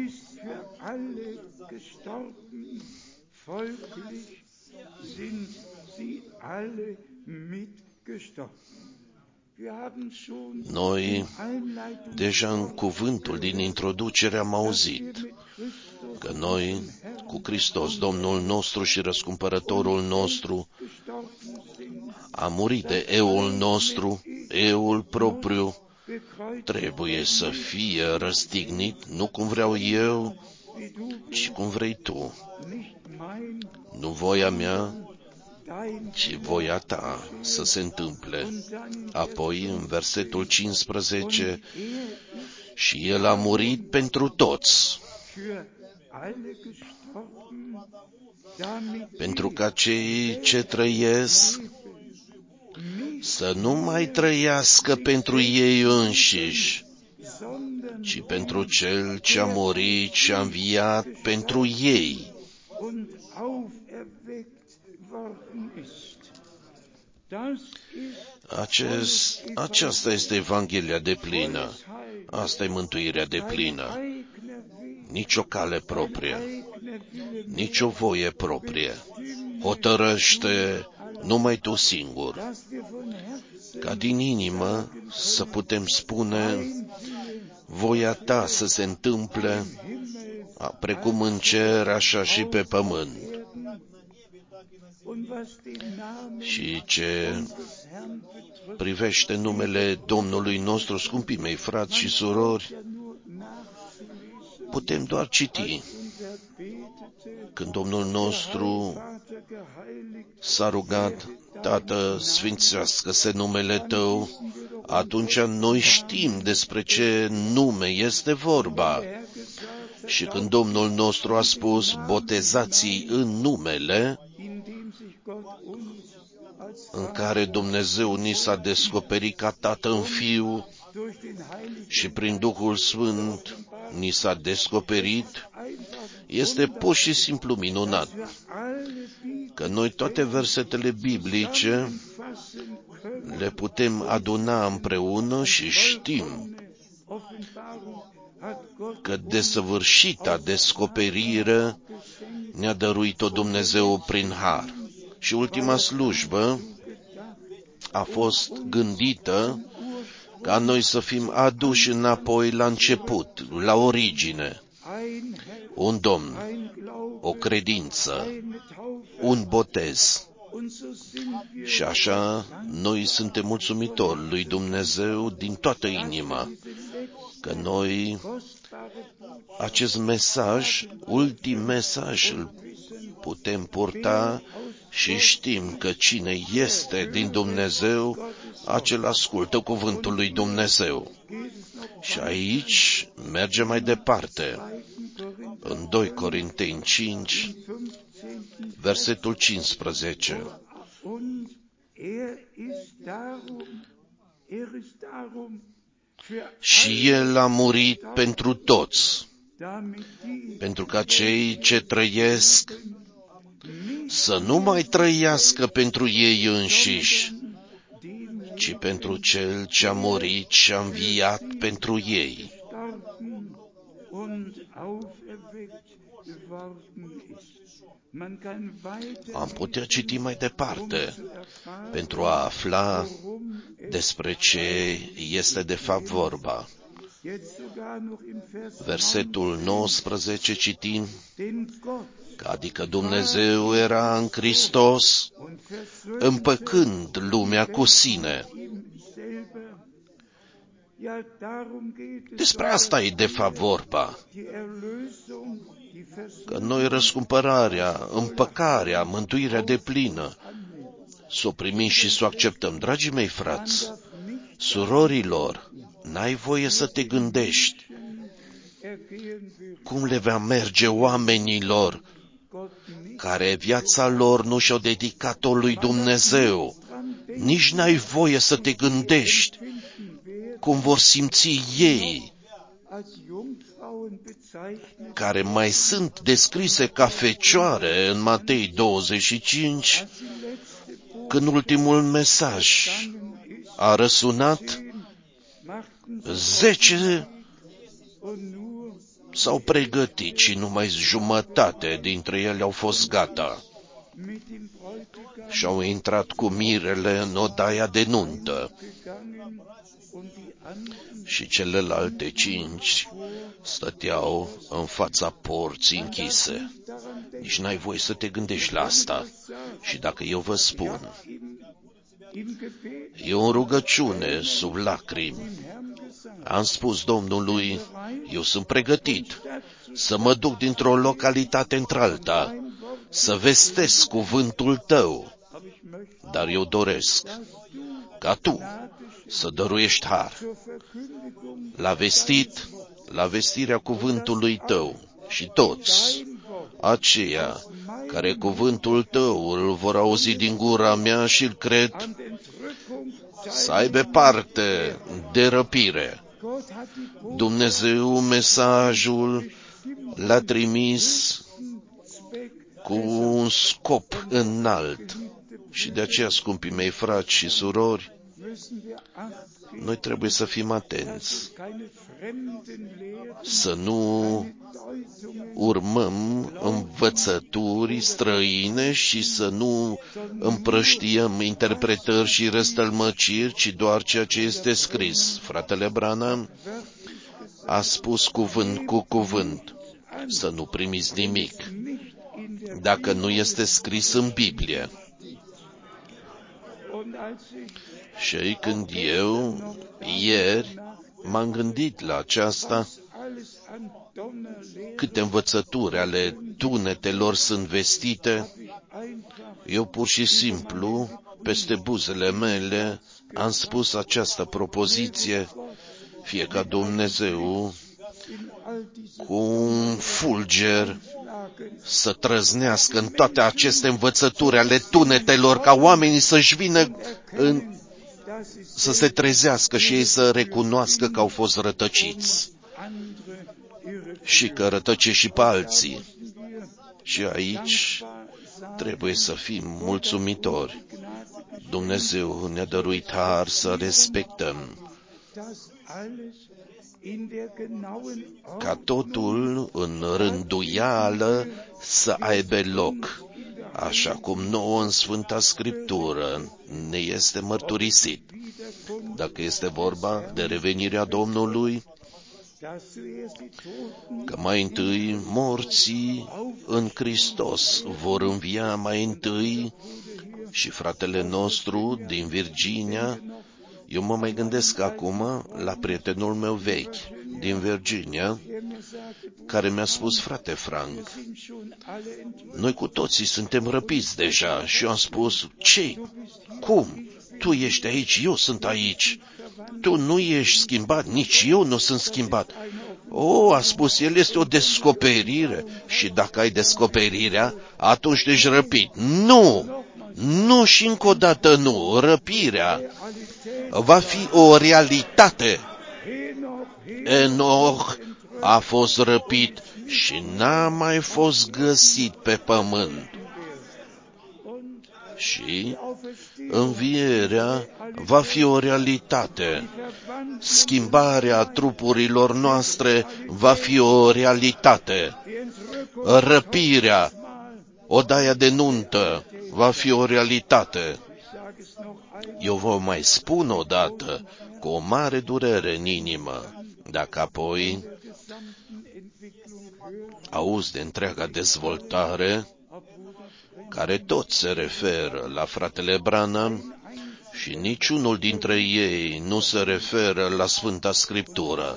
Noi, deja în cuvântul din introducere am auzit că noi, cu Hristos, Domnul nostru și răscumpărătorul nostru, am murit de eul nostru, eul propriu, trebuie să fie răstignit, nu cum vreau eu, ci cum vrei tu. Nu voia mea, ci voia ta să se întâmple. Apoi, în versetul 15, și El a murit pentru toți, pentru ca cei ce trăiesc să nu mai trăiască pentru ei înșiși, ci pentru Cel ce a murit și a înviat pentru ei. Aceasta este Evanghelia deplină. Asta e mântuirea deplină. Nici o cale proprie, nici o voie proprie. Hotărăște numai tu singur. Ca din inimă să putem spune, voia ta să se întâmple, precum în cer, așa și pe pământ. Și ce privește numele Domnului nostru, scumpii mei, frați și surori, putem doar citi. Când Domnul nostru s-a rugat, Tată, sfințească-se numele Tău, atunci noi știm despre ce nume este vorba. Și când Domnul nostru a spus, botezați-i în numele în care Dumnezeu ni s-a descoperit ca Tată în Fiu și prin Duhul Sfânt ni s-a descoperit, este pur și simplu minunat că noi toate versetele biblice le putem aduna împreună și știm că desăvârșita descoperire ne-a dăruit-o Dumnezeu prin har. Și ultima slujbă a fost gândită ca noi să fim aduși înapoi la început, la origine. Un Domn, o credință, un botez. Și așa noi suntem mulțumitori lui Dumnezeu din toată inima că noi acest mesaj, ultim mesaj, îl putem purta și știm că cine este din Dumnezeu, acel ascultă cuvântul lui Dumnezeu. Și aici mergem mai departe. În 2 Corinteni 5, versetul 15. Și El a murit pentru toți, pentru ca cei ce trăiesc să nu mai trăiască pentru ei înșiși, ci pentru Cel ce a murit și a înviat pentru ei. Am putea citi mai departe pentru a afla despre ce este de fapt vorba. Versetul 19 citim, adică Dumnezeu era în Hristos, împăcând lumea cu sine. Despre asta e de fapt vorba. Că noi răscumpărarea, împăcarea, mântuirea deplină, să o primim și să o acceptăm. Dragii mei frați, surorilor, n-ai voie să te gândești cum le va merge oamenilor care viața lor nu și-au dedicat-o lui Dumnezeu. Nici n-ai voie să te gândești cum vor simți ei, care mai sunt descrise ca fecioare în Matei 25, când ultimul mesaj a răsunat, 10 s-au pregătit și numai jumătate dintre ele au fost gata și au intrat cu mirele în odaia de nuntă. Și celelalte 5 stăteau în fața porții închise. Nici n-ai voie să te gândești la asta. Și dacă eu vă spun, eu în rugăciune, sub lacrimi, am spus Domnului, eu sunt pregătit să mă duc dintr-o localitate într-alta, să vestesc cuvântul tău, dar eu doresc ca tu să dăruiești har la vestirea cuvântului tău și toți aceia care cuvântul tău îl vor auzi din gura mea și îl cred, să aibă parte de răpire. Dumnezeu mesajul l-a trimis cu un scop înalt. Și de aceea, scumpii mei frați și surori, noi trebuie să fim atenți, să nu urmăm învățături străine și să nu împrăștiem interpretări și răstălmăciri, ci doar ceea ce este scris. Fratele Branham a spus cuvânt cu cuvânt, să nu primiți nimic dacă nu este scris în Biblie. Și când eu, ieri, m-am gândit la aceasta, câte învățături ale tunetelor sunt vestite, eu pur și simplu, peste buzele mele, am spus această propoziție, fie ca Dumnezeu cu un fulger să trăznească în toate aceste învățături ale tunetelor, ca oamenii să-și vină să se trezească și ei să recunoască că au fost rătăciți și că rătăce și pe alții. Și aici trebuie să fim mulțumitori. Dumnezeu ne-a dăruit har să respectăm, ca totul în rânduială să aibă loc, așa cum nouă în Sfânta Scriptură ne este mărturisit. Dacă este vorba de revenirea Domnului, că mai întâi morții în Hristos vor învia mai întâi, și fratele nostru din Virginia, eu mă mai gândesc acum la prietenul meu vechi din Virginia, care mi-a spus, frate Frank, noi cu toții suntem răpiți deja. Și eu am spus, ce? Cum? Tu ești aici, eu sunt aici. Tu nu ești schimbat, nici eu nu sunt schimbat. A spus el, este o descoperire. Și dacă ai descoperirea, atunci te ești răpit. Nu și încă o dată nu. Răpirea va fi o realitate. Enoch a fost răpit și n-a mai fost găsit pe pământ. Și învierea va fi o realitate. Schimbarea trupurilor noastre va fi o realitate. Răpirea, odaia de nuntă, va fi o realitate. Eu vă mai spun odată, cu o mare durere în inimă, dacă apoi auzi de întreaga dezvoltare, care tot se referă la fratele Branham, și niciunul dintre ei nu se referă la Sfânta Scriptură.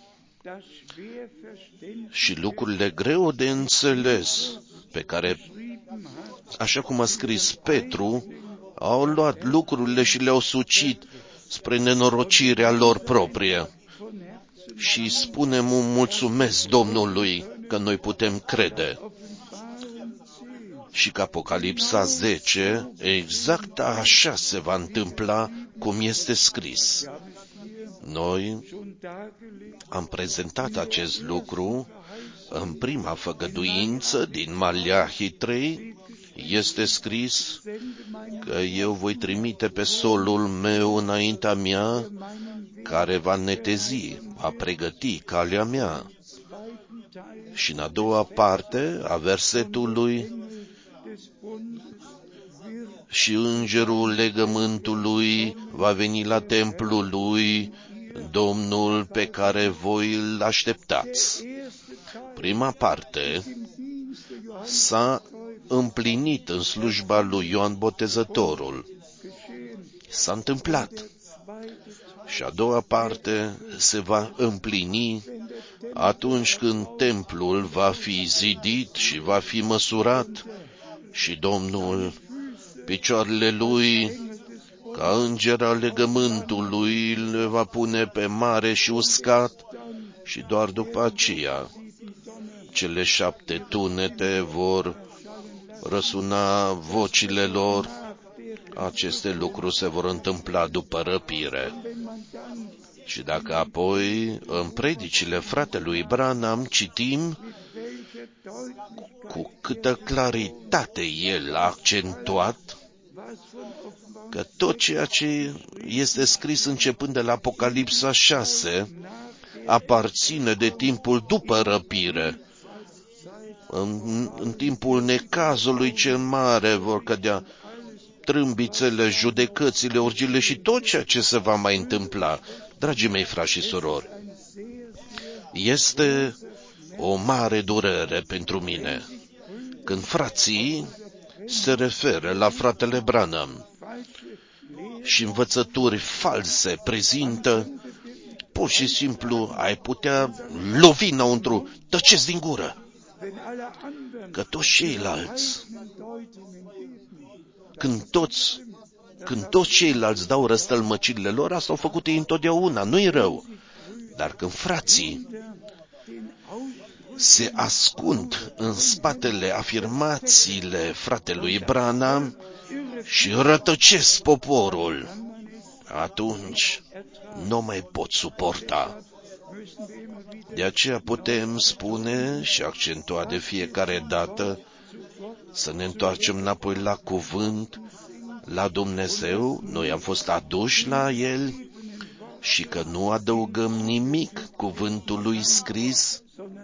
Și lucrurile greu de înțeles, pe care, așa cum a scris Petru, au luat lucrurile și le-au sucit spre nenorocirea lor proprie. Și spunem un mulțumesc Domnului că noi putem crede. Și că Apocalipsa 10, exact așa se va întâmpla cum este scris. Noi am prezentat acest lucru în prima făgăduință din Maleahi 3. Este scris că eu voi trimite pe solul meu înaintea mea, care va netezi, va pregăti calea mea. Și în a doua parte a versetului, și îngerul legământului va veni la templul lui, Domnul pe care voi îl așteptați. Prima parte s-a împlinit în slujba lui Ioan Botezătorul. S-a întâmplat. Și a doua parte se va împlini atunci când templul va fi zidit și va fi măsurat și Domnul, picioarele lui, ca înger al legământului, le va pune pe mare și uscat și doar după aceea cele 7 tunete vor răsuna vocile lor. Aceste lucruri se vor întâmpla după răpire. Și dacă apoi în predicile fratelui Branham citim cu câtă claritate el a accentuat că tot ceea ce este scris începând de la Apocalipsa 6 aparține de timpul după răpire. În timpul necazului cel mare vor cădea trâmbițele, judecățile, orgiile și tot ceea ce se va mai întâmpla. Dragii mei frați și surori, este o mare durere pentru mine când frații se referă la fratele Branham și învățături false prezintă, pur și simplu ai putea lovi înăuntru, tăceți din gură, că toți ceilalți, când toți ceilalți dau răstălmăcirile lor, asta au făcut ei întotdeauna, nu-i rău. Dar când frații se ascund în spatele afirmațiile fratelui Branham și rătăcesc poporul, atunci nu mai pot suporta. De aceea putem spune și accentua de fiecare dată să ne întoarcem înapoi la cuvânt, la Dumnezeu. Noi am fost aduși la El și că nu adăugăm nimic cuvântului scris,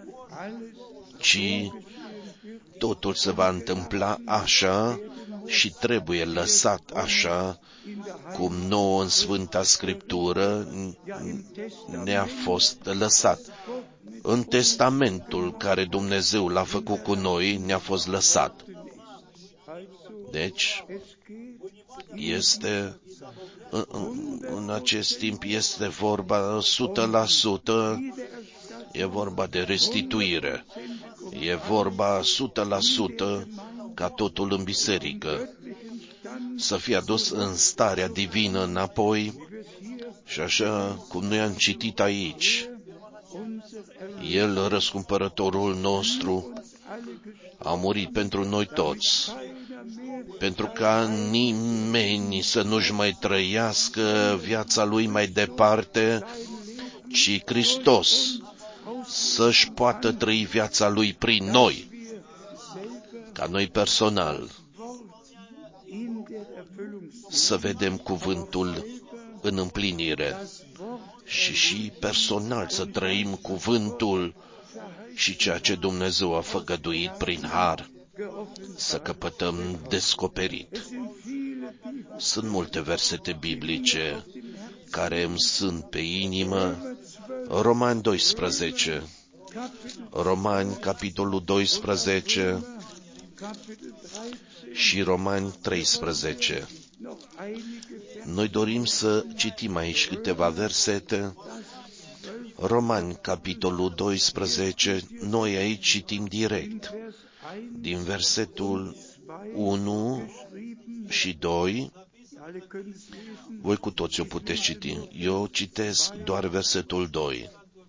ci totul se va întâmpla așa și trebuie lăsat așa, cum nouă în Sfânta Scriptură ne-a fost lăsat. În testamentul care Dumnezeu l-a făcut cu noi, ne-a fost lăsat. Deci, în acest timp este vorba 100%, e vorba de restituire. E vorba 100% ca totul în biserică să fie adus în starea divină înapoi și așa cum noi am citit aici, El, răscumpărătorul nostru, a murit pentru noi toți, pentru ca nimeni să nu-și mai trăiască viața lui mai departe, ci Hristos să-și poată trăi viața lui prin noi, ca noi personal, să vedem cuvântul în împlinire și personal să trăim cuvântul și ceea ce Dumnezeu a făgăduit prin har, să căpătăm descoperit. Sunt multe versete biblice care îmi sunt pe inimă. Romani 12, Romani capitolul 12 și Romani 13. Noi dorim să citim aici câteva versete. Romani capitolul 12, noi aici citim direct din versetul 1 și 2. Voi cu toți o puteți citi. Eu citesc doar versetul 2.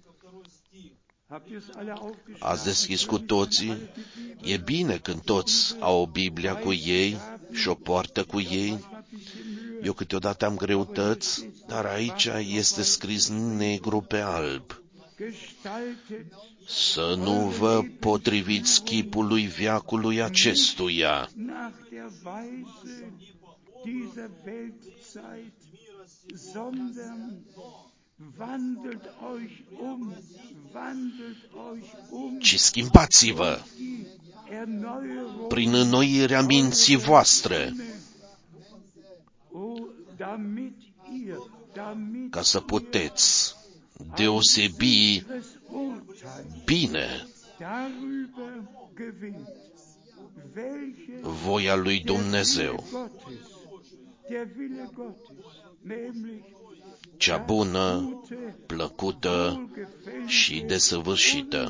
Ați deschis cu toții? E bine când toți au o Biblia cu ei și o poartă cu ei. Eu câteodată am greutăți, dar aici este scris negru pe alb. Să nu vă potriviți chipului veacului acestuia, ci schimbați-vă prin înnoirea minții voastre, ca să puteți deosebi bine voia lui Dumnezeu, cea bună, plăcută și desăvârșită.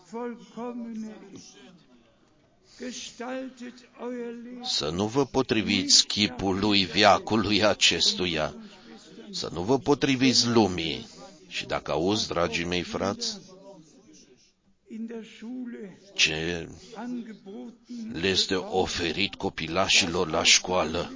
Să nu vă potriviți chipului veacului acestuia, să nu vă potriviți lumii. Și dacă auzi, dragii mei frați, ce le este oferit copilașilor la școală,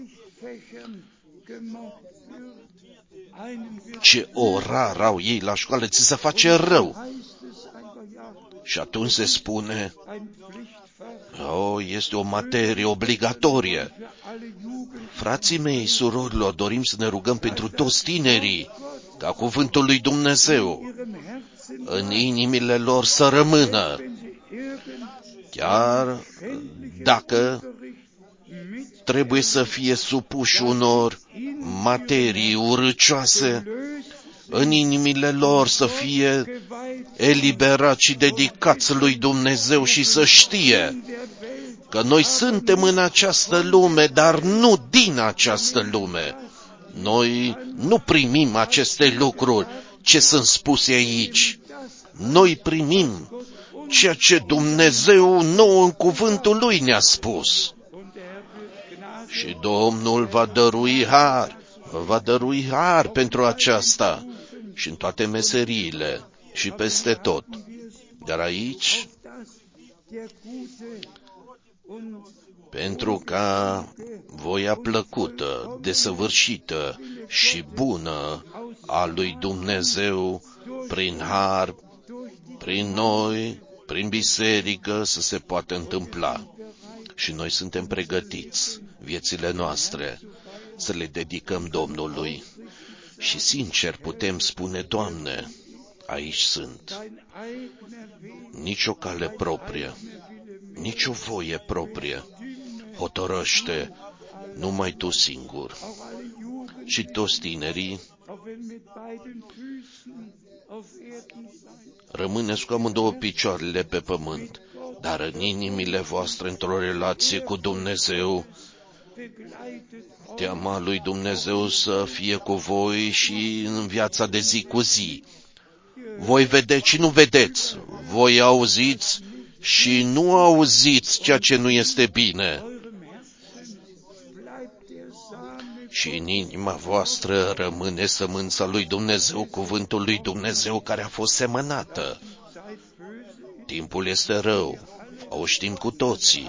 ce orar au ei la școală, ți se face rău. Și atunci se spune, este o materie obligatorie. Frații mei, surorilor, dorim să ne rugăm pentru toți tinerii, ca cuvântul lui Dumnezeu în inimile lor să rămână, chiar dacă trebuie să fie supuși unor materii urâcioase, în inimile lor să fie eliberați și dedicați lui Dumnezeu și să știe că noi suntem în această lume, dar nu din această lume. Noi nu primim aceste lucruri ce sunt spuse aici. Noi primim ceea ce Dumnezeu nouă în cuvântul Lui ne-a spus. Și Domnul va dărui har pentru aceasta și în toate meseriile și peste tot. Dar aici, pentru ca voia plăcută, desăvârșită și bună a lui Dumnezeu prin har, prin noi, prin biserică să se poată întâmpla. Și noi suntem pregătiți, viețile noastre, să le dedicăm Domnului. Și sincer putem spune, Doamne, aici sunt. Nici o cale proprie, nici o voie proprie. Hotărăște numai Tu singur. Și toți tinerii, rămâneți cu amândouă picioarele pe pământ, dar în inimile voastre într-o relație cu Dumnezeu, teama lui Dumnezeu să fie cu voi și în viața de zi cu zi. Voi vedeți și nu vedeți, voi auziți și nu auziți ceea ce nu este bine. Și în inima voastră rămâne sămânța lui Dumnezeu, cuvântul lui Dumnezeu care a fost semănată. Timpul este rău, o știm cu toții.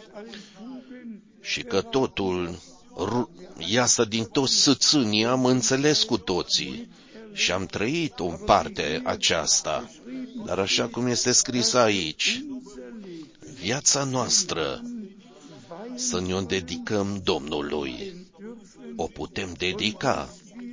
Și că totul iasă din toți sățânii, am înțeles cu toții și am trăit o parte aceasta. Dar așa cum este scris aici, viața noastră să ne-o dedicăm Domnului. o putem dedica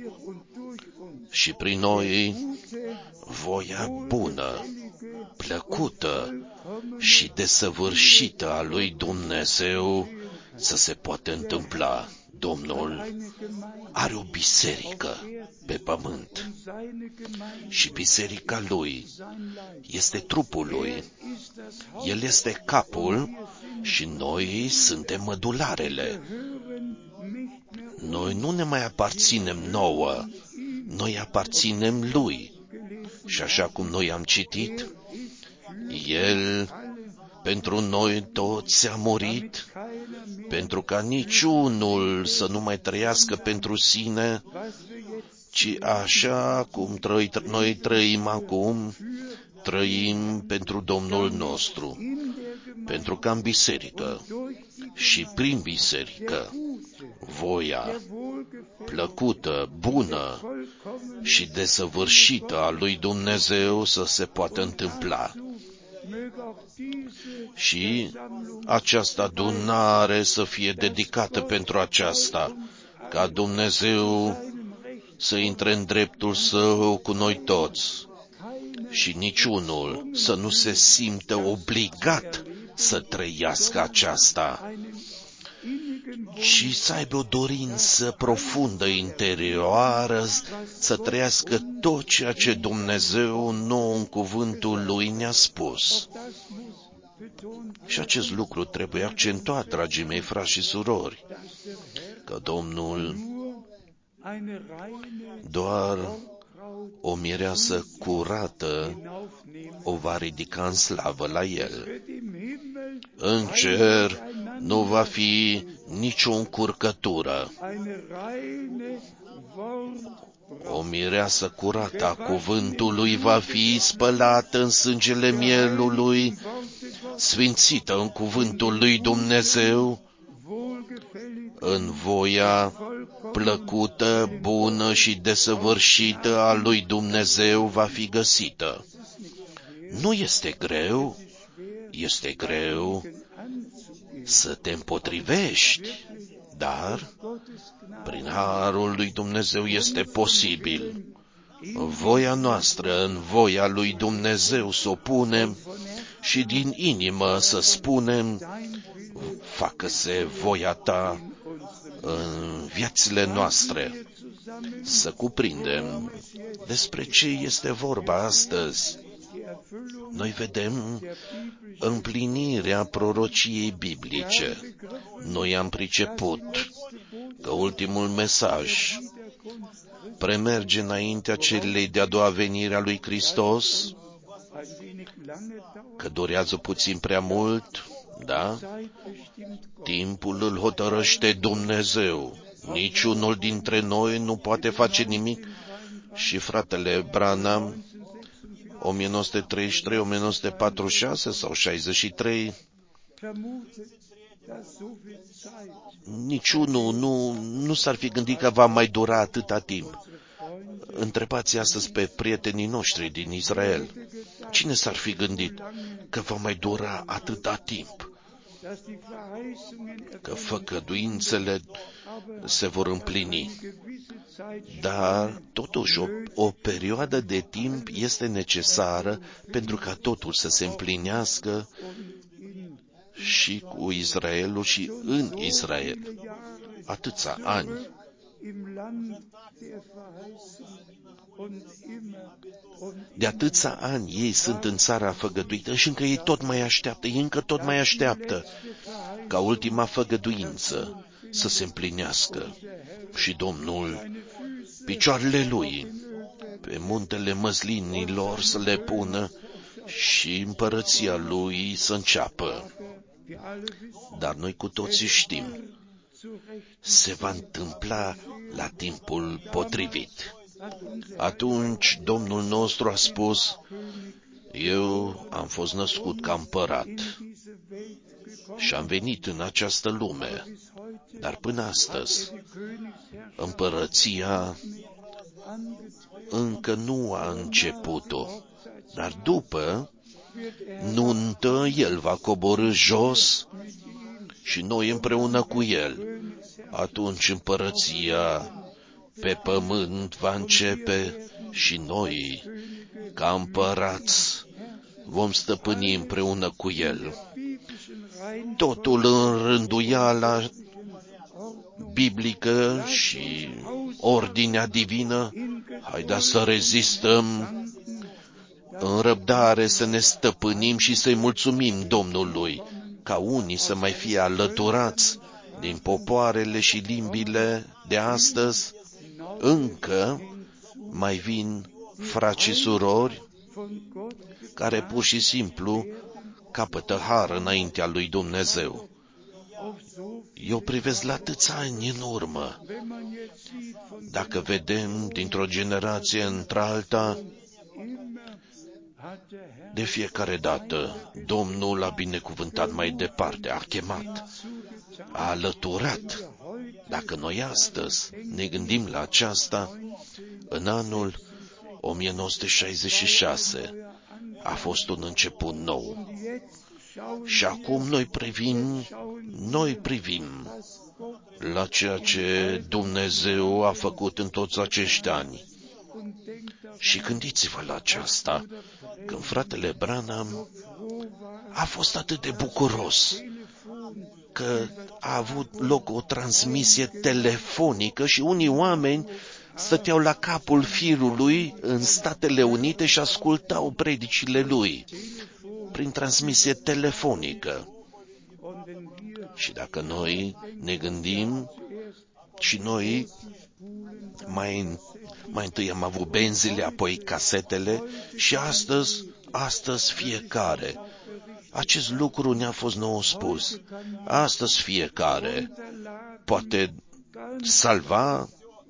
și prin noi voia bună, plăcută și desăvârșită a lui Dumnezeu să se poată întâmpla. Domnul are o biserică pe pământ și biserica lui este trupul lui. El este capul și noi suntem mădularele. Noi nu ne mai aparținem nouă, noi aparținem lui. Și așa cum noi am citit, El pentru noi toți a murit, pentru ca niciunul să nu mai trăiască pentru sine, ci așa cum noi trăim acum, trăim pentru Domnul nostru, pentru ca în biserică și prin biserică voia plăcută, bună și desăvârșită a lui Dumnezeu să se poată întâmpla. Și această adunare să fie dedicată pentru aceasta, ca Dumnezeu să intre în dreptul Său cu noi toți și niciunul să nu se simtă obligat să trăiască aceasta, ci să aibă o dorință profundă interioară să trăiască tot ceea ce Dumnezeu nouă în cuvântul Lui ne-a spus. Și acest lucru trebuie accentuat, dragii mei frați și surori, că Domnul doar o mireasă curată o va ridica în slavă la El. În cer nu va fi nicio încurcătură. O mireasă curată a cuvântului va fi spălată în sângele mielului, sfințită în cuvântul lui Dumnezeu, în voia plăcută, bună și desăvârșită a lui Dumnezeu va fi găsită. Nu este greu, este greu să te împotrivești, dar prin harul lui Dumnezeu este posibil. Voia noastră în voia lui Dumnezeu să o punem și din inimă să spunem, facă-se voia ta în viețile noastre. Să cuprindem despre ce este vorba astăzi. Noi vedem împlinirea prorociei biblice. Noi am priceput că ultimul mesaj premerge înaintea celei de-a doua venire a lui Hristos, că durează puțin prea mult, da? Timpul îl hotărăște Dumnezeu. Niciunul dintre noi nu poate face nimic. Și fratele Branham, 1933, 1946 sau 63, niciunul nu s-ar fi gândit că va mai dura atâta timp. Întrebați astăzi pe prietenii noștri din Israel. Cine s-ar fi gândit că va mai dura atâta timp? Că făgăduințele se vor împlini. Dar, totuși, o perioadă de timp este necesară pentru ca totul să se împlinească și cu Israelul și în Israel. Atâția ani. De atâția ani ei sunt în țara făgăduită și încă ei tot mai așteaptă, ei încă tot mai așteaptă ca ultima făgăduință să se împlinească și Domnul picioarele Lui pe muntele măslinilor să le pună și împărăția Lui să înceapă. Dar noi cu toții știm, se va întâmpla la timpul potrivit. Atunci Domnul nostru a spus, eu am fost născut ca împărat și am venit în această lume, dar până astăzi împărăția încă nu a început-o, dar după nuntă El va coborî jos și noi împreună cu El atunci împărăția pe pământ va începe și noi, ca împărați, vom stăpâni împreună cu El. Totul în rânduiala biblică și ordinea divină. Haideți să rezistăm în răbdare, să ne stăpânim și să-i mulțumim Domnului, ca unii să mai fie alăturați din popoarele și limbile de astăzi. Încă mai vin frați și surori care pur și simplu capătă har înaintea lui Dumnezeu. Eu privesc la atâția ani în urmă. Dacă vedem dintr-o generație într-alta, de fiecare dată Domnul a binecuvântat mai departe, a chemat, a alăturat. Dacă noi astăzi ne gândim la aceasta, în anul 1966 a fost un început nou. Și acum noi privim la ceea ce Dumnezeu a făcut în toți acești ani. Și gândiți-vă la aceasta, când fratele Branham a fost atât de bucuros că a avut loc o transmisie telefonică și unii oameni stăteau la capul firului în Statele Unite și ascultau predicile lui prin transmisie telefonică. Și dacă noi ne gândim, și noi mai întâi am avut benzile, apoi casetele și astăzi fiecare. Acest lucru ne-a fost nou spus. Astăzi fiecare poate salva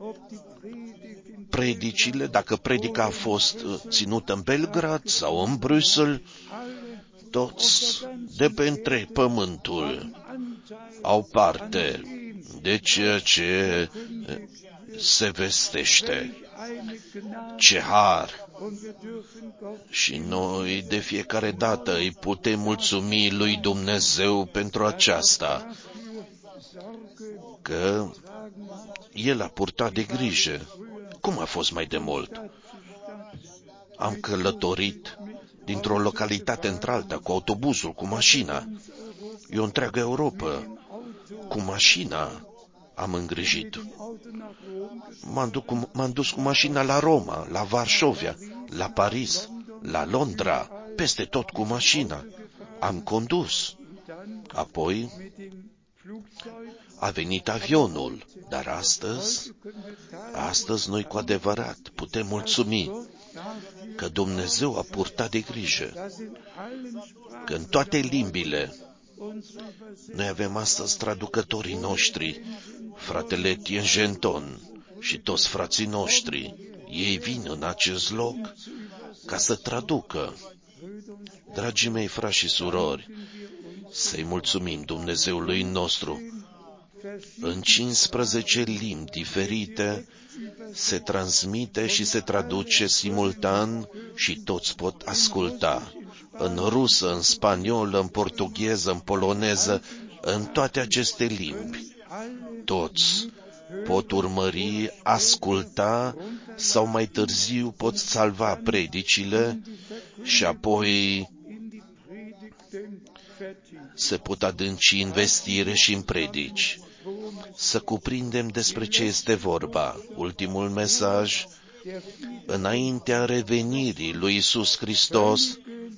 predicile, dacă predica a fost ținută în Belgrad sau în Bruxelles, toți de pe întreg pământul au parte de ceea ce se vestește. Ce har! Și noi de fiecare dată îi putem mulțumi lui Dumnezeu pentru aceasta, că El a purtat de grijă. Cum a fost mai de mult? Am călătorit dintr-o localitate într-alta, cu autobuzul, cu mașina. E o întreagă Europa. Cu mașina am îngrijit. M-am dus cu mașina la Roma, la Varșovia, la Paris, la Londra, peste tot cu mașina. Am condus. Apoi a venit avionul. Dar astăzi noi cu adevărat putem mulțumi că Dumnezeu a purtat de grijă, că în toate limbile noi avem astăzi traducătorii noștri, fratele Etienne Genton și toți frații noștri. Ei vin în acest loc ca să traducă. Dragii mei frați și surori, să-i mulțumim Dumnezeului nostru. În 15 limbi diferite se transmite și se traduce simultan și toți pot asculta. În rusă, în spaniolă, în portugheză, în poloneză, în toate aceste limbi. Toți pot urmări, asculta sau mai târziu pot salva predicile și apoi se pot adânci în vestire și în predici. Să cuprindem despre ce este vorba. Ultimul mesaj, înaintea revenirii lui Iisus Hristos,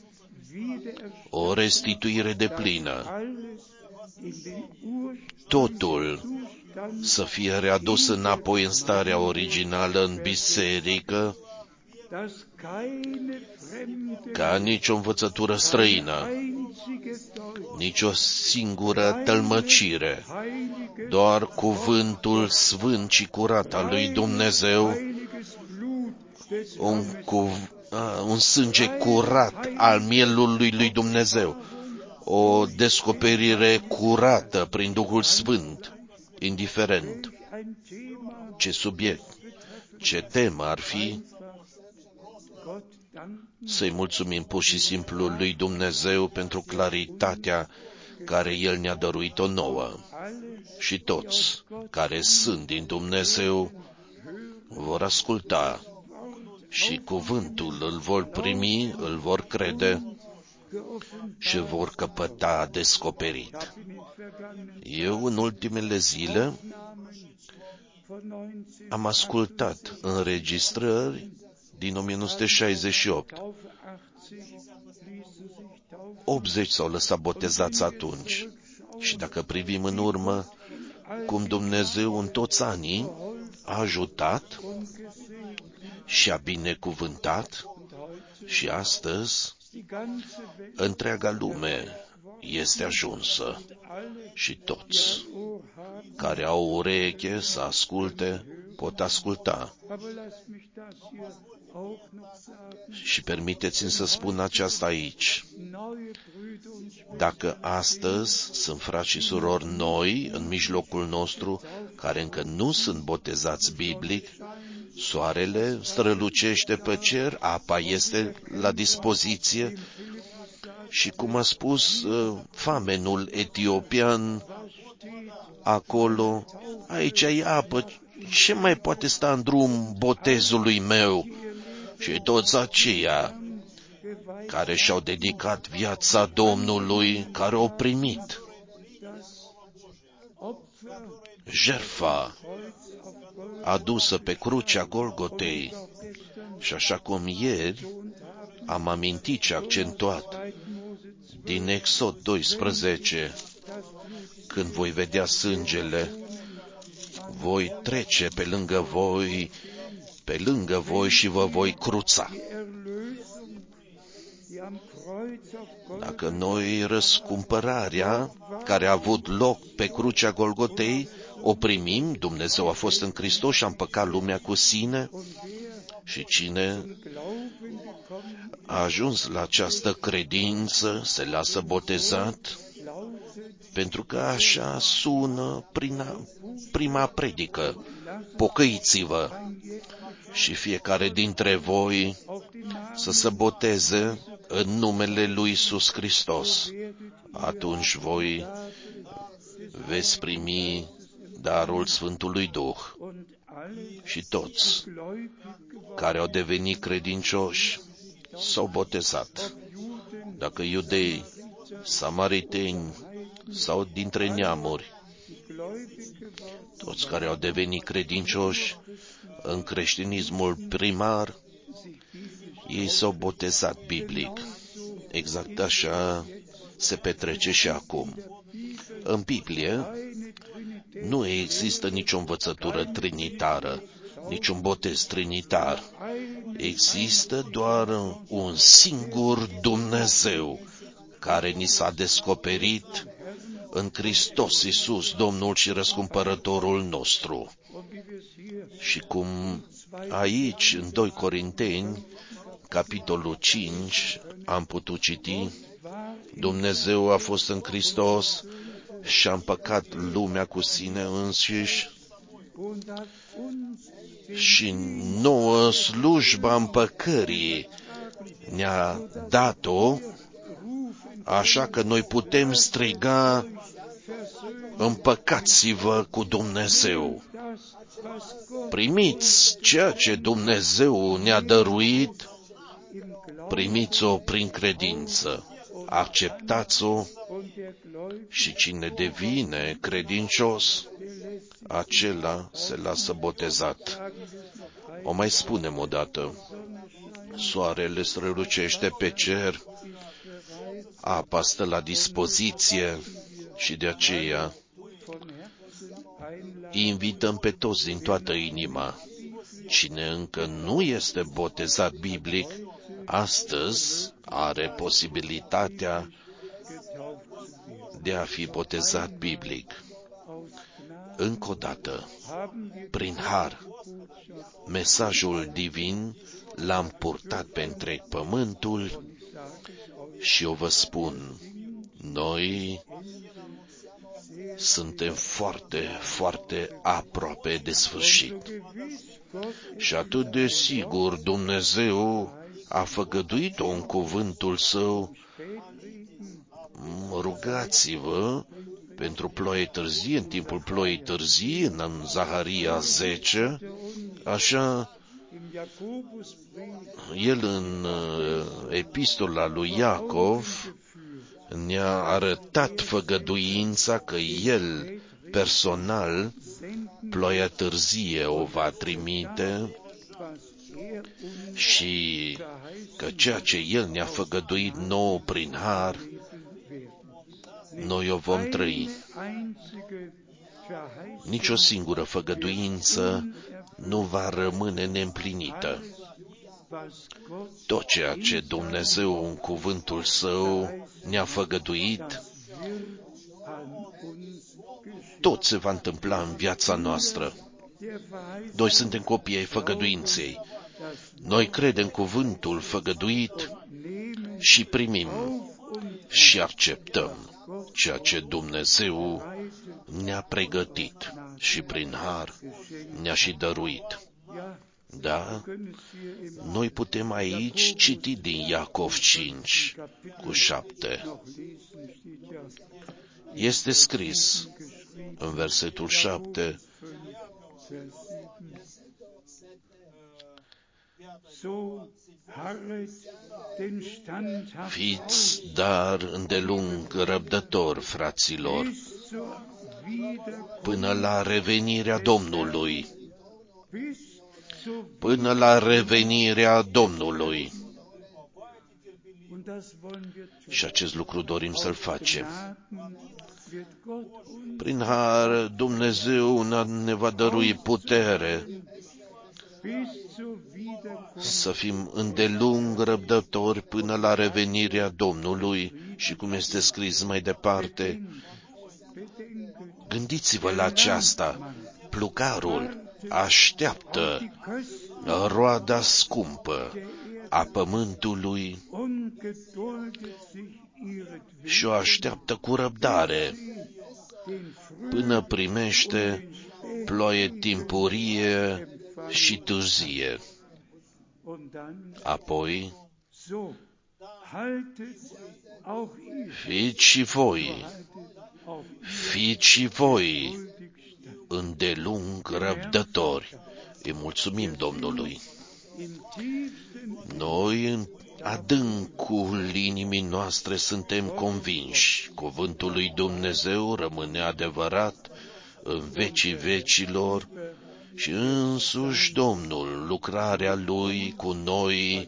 o restituire deplină. Totul să fie readus înapoi în starea originală în biserică, ca nicio învățătură străină, nicio singură tălmăcire, doar cuvântul sfânt și curat al lui Dumnezeu, un sânge curat al mielului lui Dumnezeu, o descoperire curată prin Duhul Sfânt, indiferent ce subiect, ce temă ar fi, să-i mulțumim pur și simplu lui Dumnezeu pentru claritatea care El ne-a dăruit-o nouă. Și toți care sunt din Dumnezeu vor asculta și cuvântul îl vor primi, îl vor crede și vor căpăta descoperit. Eu, în ultimele zile, am ascultat înregistrări din 1968. 80 s-au lăsat botezați atunci. Și dacă privim în urmă, cum Dumnezeu în toți anii a ajutat și a binecuvântat, și astăzi întreaga lume este ajunsă și toți care au ureche să asculte pot asculta. Și permiteți-mi să spun aceasta aici. Dacă astăzi sunt frați și surori noi în mijlocul nostru care încă nu sunt botezați biblic, soarele strălucește pe cer, apa este la dispoziție și, cum a spus famenul etiopian acolo, aici e apă, ce mai poate sta în drum botezului meu? Și toți aceia care și-au dedicat viața Domnului, care au primit jertfa adusă pe crucea Golgotei. Și așa cum ieri am amintit și accentuat din Exod 12, când voi vedea sângele, voi trece pe lângă voi și vă voi cruța. Dacă noi răscumpărarea care a avut loc pe crucea Golgotei o primim, Dumnezeu a fost în Hristos și a împăcat lumea cu sine, și cine a ajuns la această credință se lasă botezat, pentru că așa sună prima predică: pocăiți-vă și fiecare dintre voi să se boteze în numele lui Iisus Hristos. Atunci voi veți primi darul Sfântului Duh. Și toți care au devenit credincioși s-au botezat. Dacă iudei, samariteni sau dintre neamuri, toți care au devenit credincioși în creștinismul primar, ei s-au botezat biblic. Exact așa se petrece și acum. În Biblie nu există nicio învățătură trinitară, niciun botez trinitar. Există doar un singur Dumnezeu care ni s-a descoperit în Hristos Iisus, Domnul și Răscumpărătorul nostru. Și cum aici, în 2 Corinteni, capitolul 5, am putut citi: Dumnezeu a fost în Hristos și a împăcat lumea cu sine însuși și nouă slujba împăcării ne-a dat-o, așa că noi putem striga: împăcați-vă cu Dumnezeu. Primiți ceea ce Dumnezeu ne-a dăruit, primiți-o prin credință, acceptați-o și cine devine credincios, acela se lasă botezat. O mai spunem o dată: soarele strălucește pe cer, apa stă la dispoziție și de aceea invităm pe toți din toată inima. Cine încă nu este botezat biblic, astăzi are posibilitatea de a fi botezat biblic. Încă o dată, prin har, mesajul divin l-am purtat pe întreg pământul și eu vă spun, noi suntem foarte, foarte aproape de sfârșit. Și atât de sigur Dumnezeu a făgăduit-o în cuvântul Său, rugați-vă pentru ploaie târzie, în timpul ploii târzii, în Zaharia 10, așa el în epistola lui Iacov ne-a arătat făgăduința că el personal ploaia târzie o va trimite și că ceea ce el ne-a făgăduit nouă prin har, noi o vom trăi. Nici o singură făgăduință nu va rămâne neîmplinită. Tot ceea ce Dumnezeu în cuvântul Său ne-a făgăduit, tot se va întâmpla în viața noastră. Noi suntem copii ai făgăduinței. Noi credem cuvântul făgăduit și primim și acceptăm ceea ce Dumnezeu ne-a pregătit și prin har ne-a și dăruit. Da? Noi putem aici citi din Iacov 5:7. Este scris în versetul 7: fiți dar îndelung răbdători, fraților, până la revenirea Domnului. Până la revenirea Domnului. Și acest lucru dorim să-l facem. Prin har, Dumnezeu ne va dărui putere să fim îndelung răbdători până la revenirea Domnului. Și cum este scris mai departe, gândiți-vă la aceasta, plugarul așteaptă roada scumpă a pământului și o așteaptă cu răbdare până primește ploaie timpurie și târzie. Apoi, fiți și voi îndelung răbdători. Îi mulțumim Domnului. Noi în adâncul inimii noastre suntem convinși. Cuvântul lui Dumnezeu rămâne adevărat în vecii vecilor și însuși Domnul, lucrarea Lui cu noi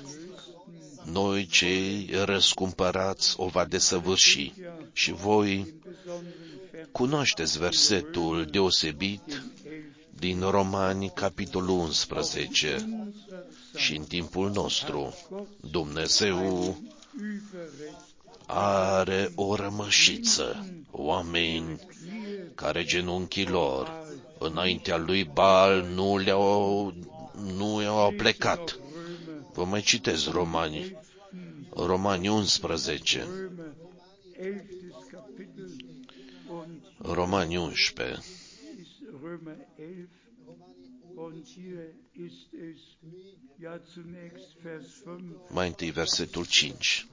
cei răscumpărați, o va desăvârși. Și voi cunoașteți versetul deosebit din Romani, capitolul 11. Și în timpul nostru, Dumnezeu are o rămășiță, oameni care genunchii lor înaintea lui Baal nu i-au plecat. Vă mai citesc Romani 11. Romani 11. Mai întâi versetul 5.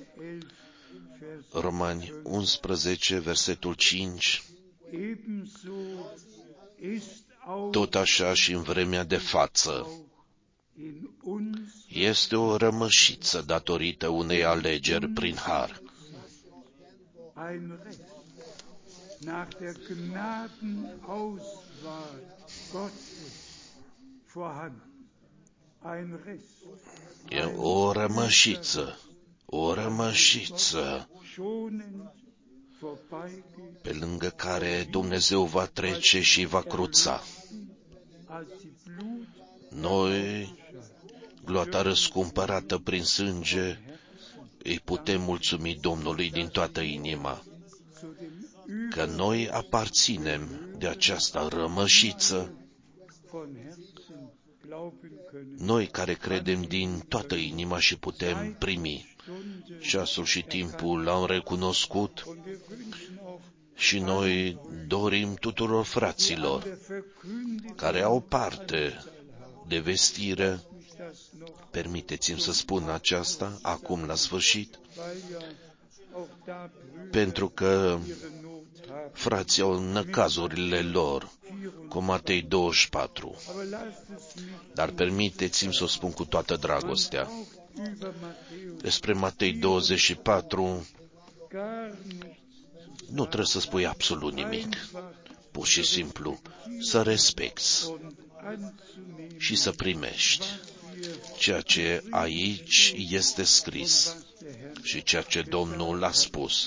Romani 11, versetul 5. Tot așa și în vremea de față este o rămășiță datorită unei alegeri prin har. E o rămășiță pe lângă care Dumnezeu va trece și va cruța. Noi, gloata răscumpărată prin sânge, îi putem mulțumi Domnului din toată inima, că noi aparținem de această rămășiță, noi care credem din toată inima și putem primi. Ceasul și timpul l-am recunoscut și noi dorim tuturor fraților care au parte de vestire, permiteți-mi să spun aceasta acum la sfârșit, pentru că frații au năcazurile lor, cu Matei 24. Dar permiteți-mi să o spun cu toată dragostea. Despre Matei 24 nu trebuie să spui absolut nimic. Pur și simplu să respecti și să primești ceea ce aici este scris și ceea ce Domnul a spus.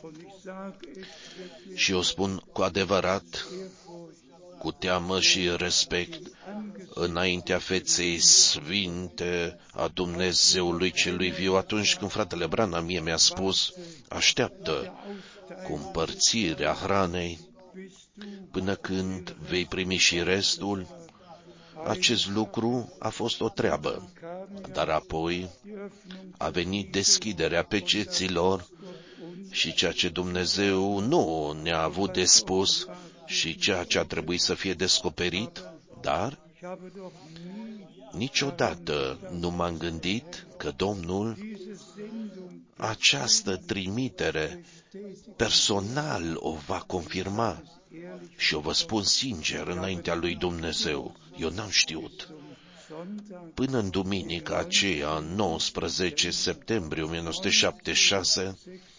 Și eu spun cu adevărat, cu teamă și respect, înaintea feței sfinte a Dumnezeului celui viu, atunci când fratele Branham mie mi-a spus, așteaptă cu împărțirea hranei până când vei primi și restul. Acest lucru a fost o treabă, dar apoi a venit deschiderea peceților și ceea ce Dumnezeu nu ne-a avut de spus și ceea ce a trebuit să fie descoperit, dar niciodată nu m-am gândit că Domnul această trimitere personal o va confirma. Și eu vă spun sincer înaintea lui Dumnezeu, eu n-am știut. Până în duminica aceea, 19 septembrie 1976,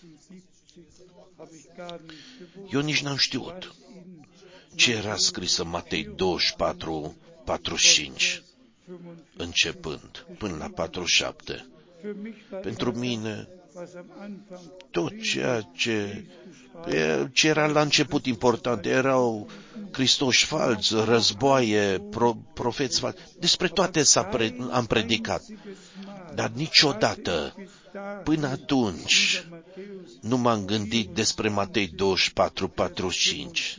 eu nici n-am știut ce era scris în Matei 24, 45, începând până la 47. Pentru mine, tot ceea ce era la început important, erau Hristoși falți, războaie, profeți falți, despre toate am predicat, dar niciodată, până atunci, nu m-am gândit despre Matei 24, 45.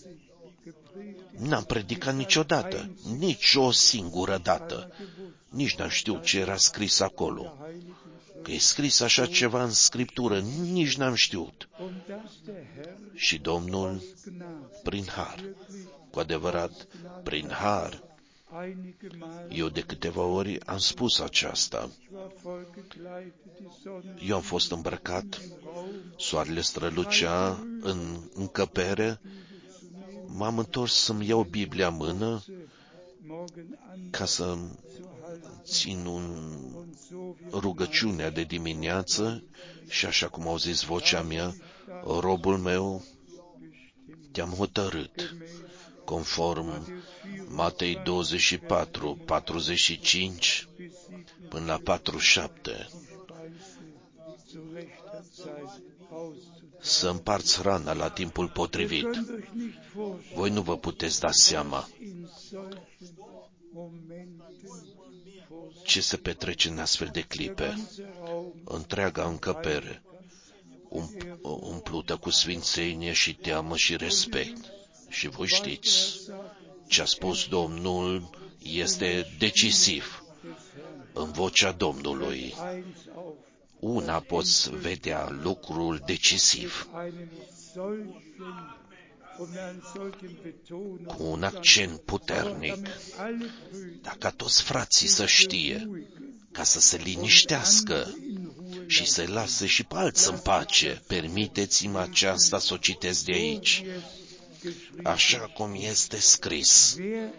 N-am predicat niciodată, nici o singură dată, nici n-am știut ce era scris acolo. Că e scris așa ceva în Scriptură, nici n-am știut. Și Domnul, prin har, cu adevărat, prin har, eu de câteva ori am spus aceasta. Eu am fost îmbrăcat, soarele strălucea în încăpere, m-am întors să-mi iau Biblia în mână ca să țin rugăciunea de dimineață și așa cum au zis vocea mea, robul meu, te-am hotărât, conform Matei 24, 45 până la 47, să împarți hrana la timpul potrivit. Voi nu vă puteți da seama ce se petrece în astfel de clipe. Întreaga încăpere, umplută cu sfințenie și teamă și respect. Și voi știți, ce a spus Domnul este decisiv în vocea Domnului. Una poți vedea lucrul decisiv, cu un accent puternic, dacă toți frații să știe, ca să se liniștească și să-i lase și pe alții în pace. Permiteți-mi aceasta să o citesc de aici, așa cum este scris.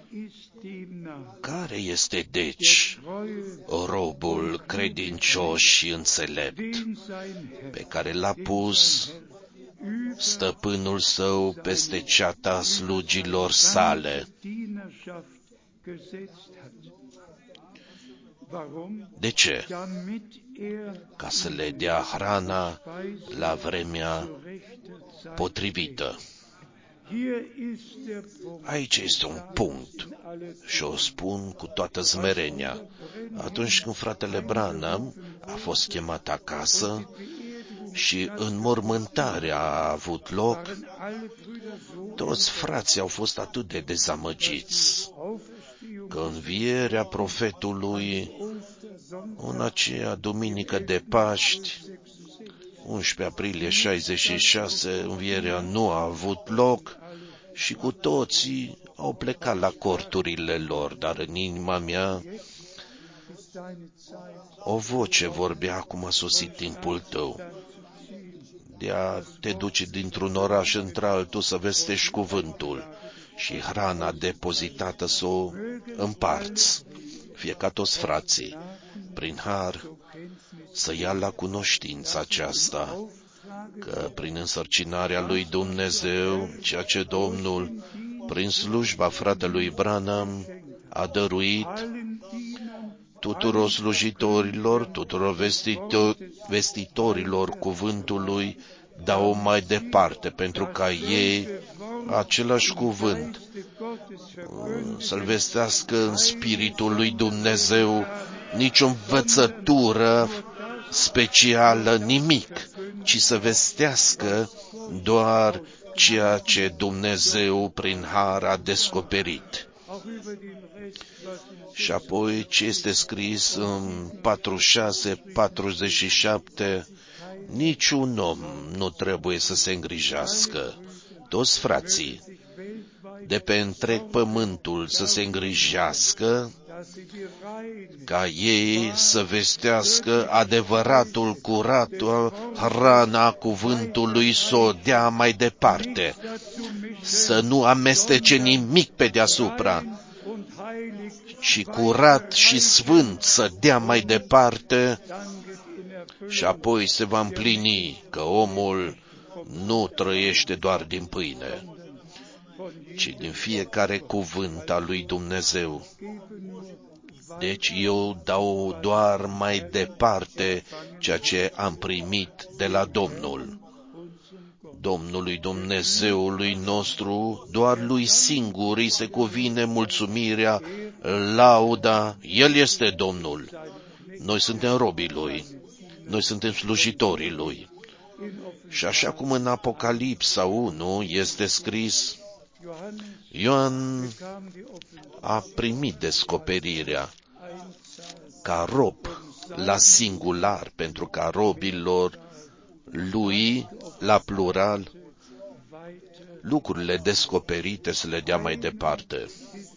Care este, deci, robul credincios și înțelept, pe care l-a pus stăpânul său peste ceata slugilor sale? De ce? Ca să le dea hrana la vremea potrivită. Aici este un punct și o spun cu toată smerenia. Atunci când fratele Branham a fost chemat acasă și înmormântarea a avut loc, toți frații au fost atât de dezamăgiți că învierea profetului în aceea duminică de Paști, 11 aprilie 66, învierea nu a avut loc și cu toții au plecat la corturile lor, dar în inima mea o voce vorbea: acum a sosit timpul tău. de a te duce dintr-un oraș într-altul să vestești cuvântul și hrana depozitată să o împarți, fie ca toți frații, prin har, să ia la cunoștință aceasta, că prin însărcinarea lui Dumnezeu, ceea ce Domnul, prin slujba fratelui Branham, a dăruit tuturor slujitorilor, tuturor vestitorilor cuvântului, dau mai departe, pentru ca ei același cuvânt să-l vestească în Spiritul lui Dumnezeu, nici o învățătură specială, nimic, ci să vestească doar ceea ce Dumnezeu prin har a descoperit. Și apoi ce este scris în 46-47, niciun om nu trebuie să se îngrijească. Toți frații de pe întreg pământul să se îngrijească ca ei să vestească adevăratul, curatul, hrana cuvântului să o dea mai departe, să nu amestece nimic pe deasupra, și curat și sfânt să dea mai departe, și apoi se va împlini că omul nu trăiește doar din pâine, ci din fiecare cuvânt al lui Dumnezeu. Deci eu dau doar mai departe ceea ce am primit de la Domnul. Domnului Dumnezeului nostru, doar lui singur îi se cuvine mulțumirea, lauda, El este Domnul. Noi suntem robii Lui, noi suntem slujitorii Lui. Și așa cum în Apocalipsa 1 este scris, Ioan a primit descoperirea ca rob la singular, pentru ca robilor lui, la plural, lucrurile descoperite să le dea mai departe.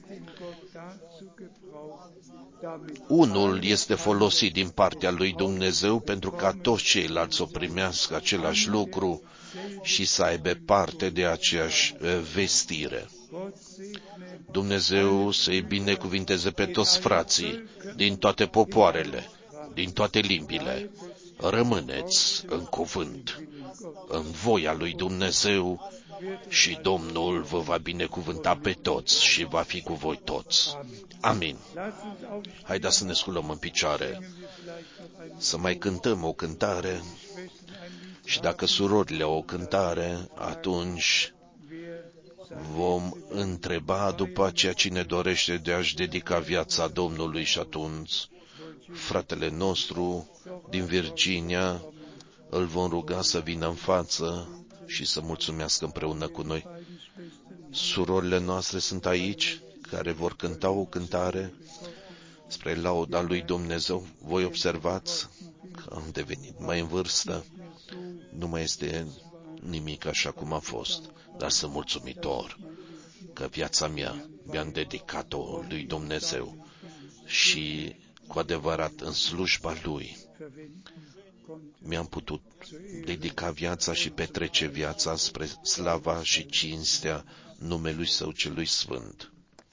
Unul este folosit din partea lui Dumnezeu pentru ca toți ceilalți să primească același lucru și să aibă parte de aceeași vestire. Dumnezeu să-i binecuvinteze pe toți frații din toate popoarele, din toate limbile. Rămâneți în cuvânt, în voia lui Dumnezeu, și Domnul vă va binecuvânta pe toți și va fi cu voi toți. Amin. Haideți să ne sculăm în picioare, să mai cântăm o cântare și dacă surorile au o cântare, atunci vom întreba după aceea cine dorește de a-și dedica viața Domnului și atunci fratele nostru din Virginia îl vom ruga să vină în față și să mulțumească împreună cu noi. Surorile noastre sunt aici, care vor cânta o cântare spre lauda lui Dumnezeu. Voi observați că am devenit mai în vârstă, nu mai este nimic așa cum a fost, dar sunt mulțumitor că viața mea mi-am dedicat-o lui Dumnezeu și cu adevărat în slujba Lui mi-am putut dedica viața și petrece viața spre slava și cinstea numelui Său celui Sfânt.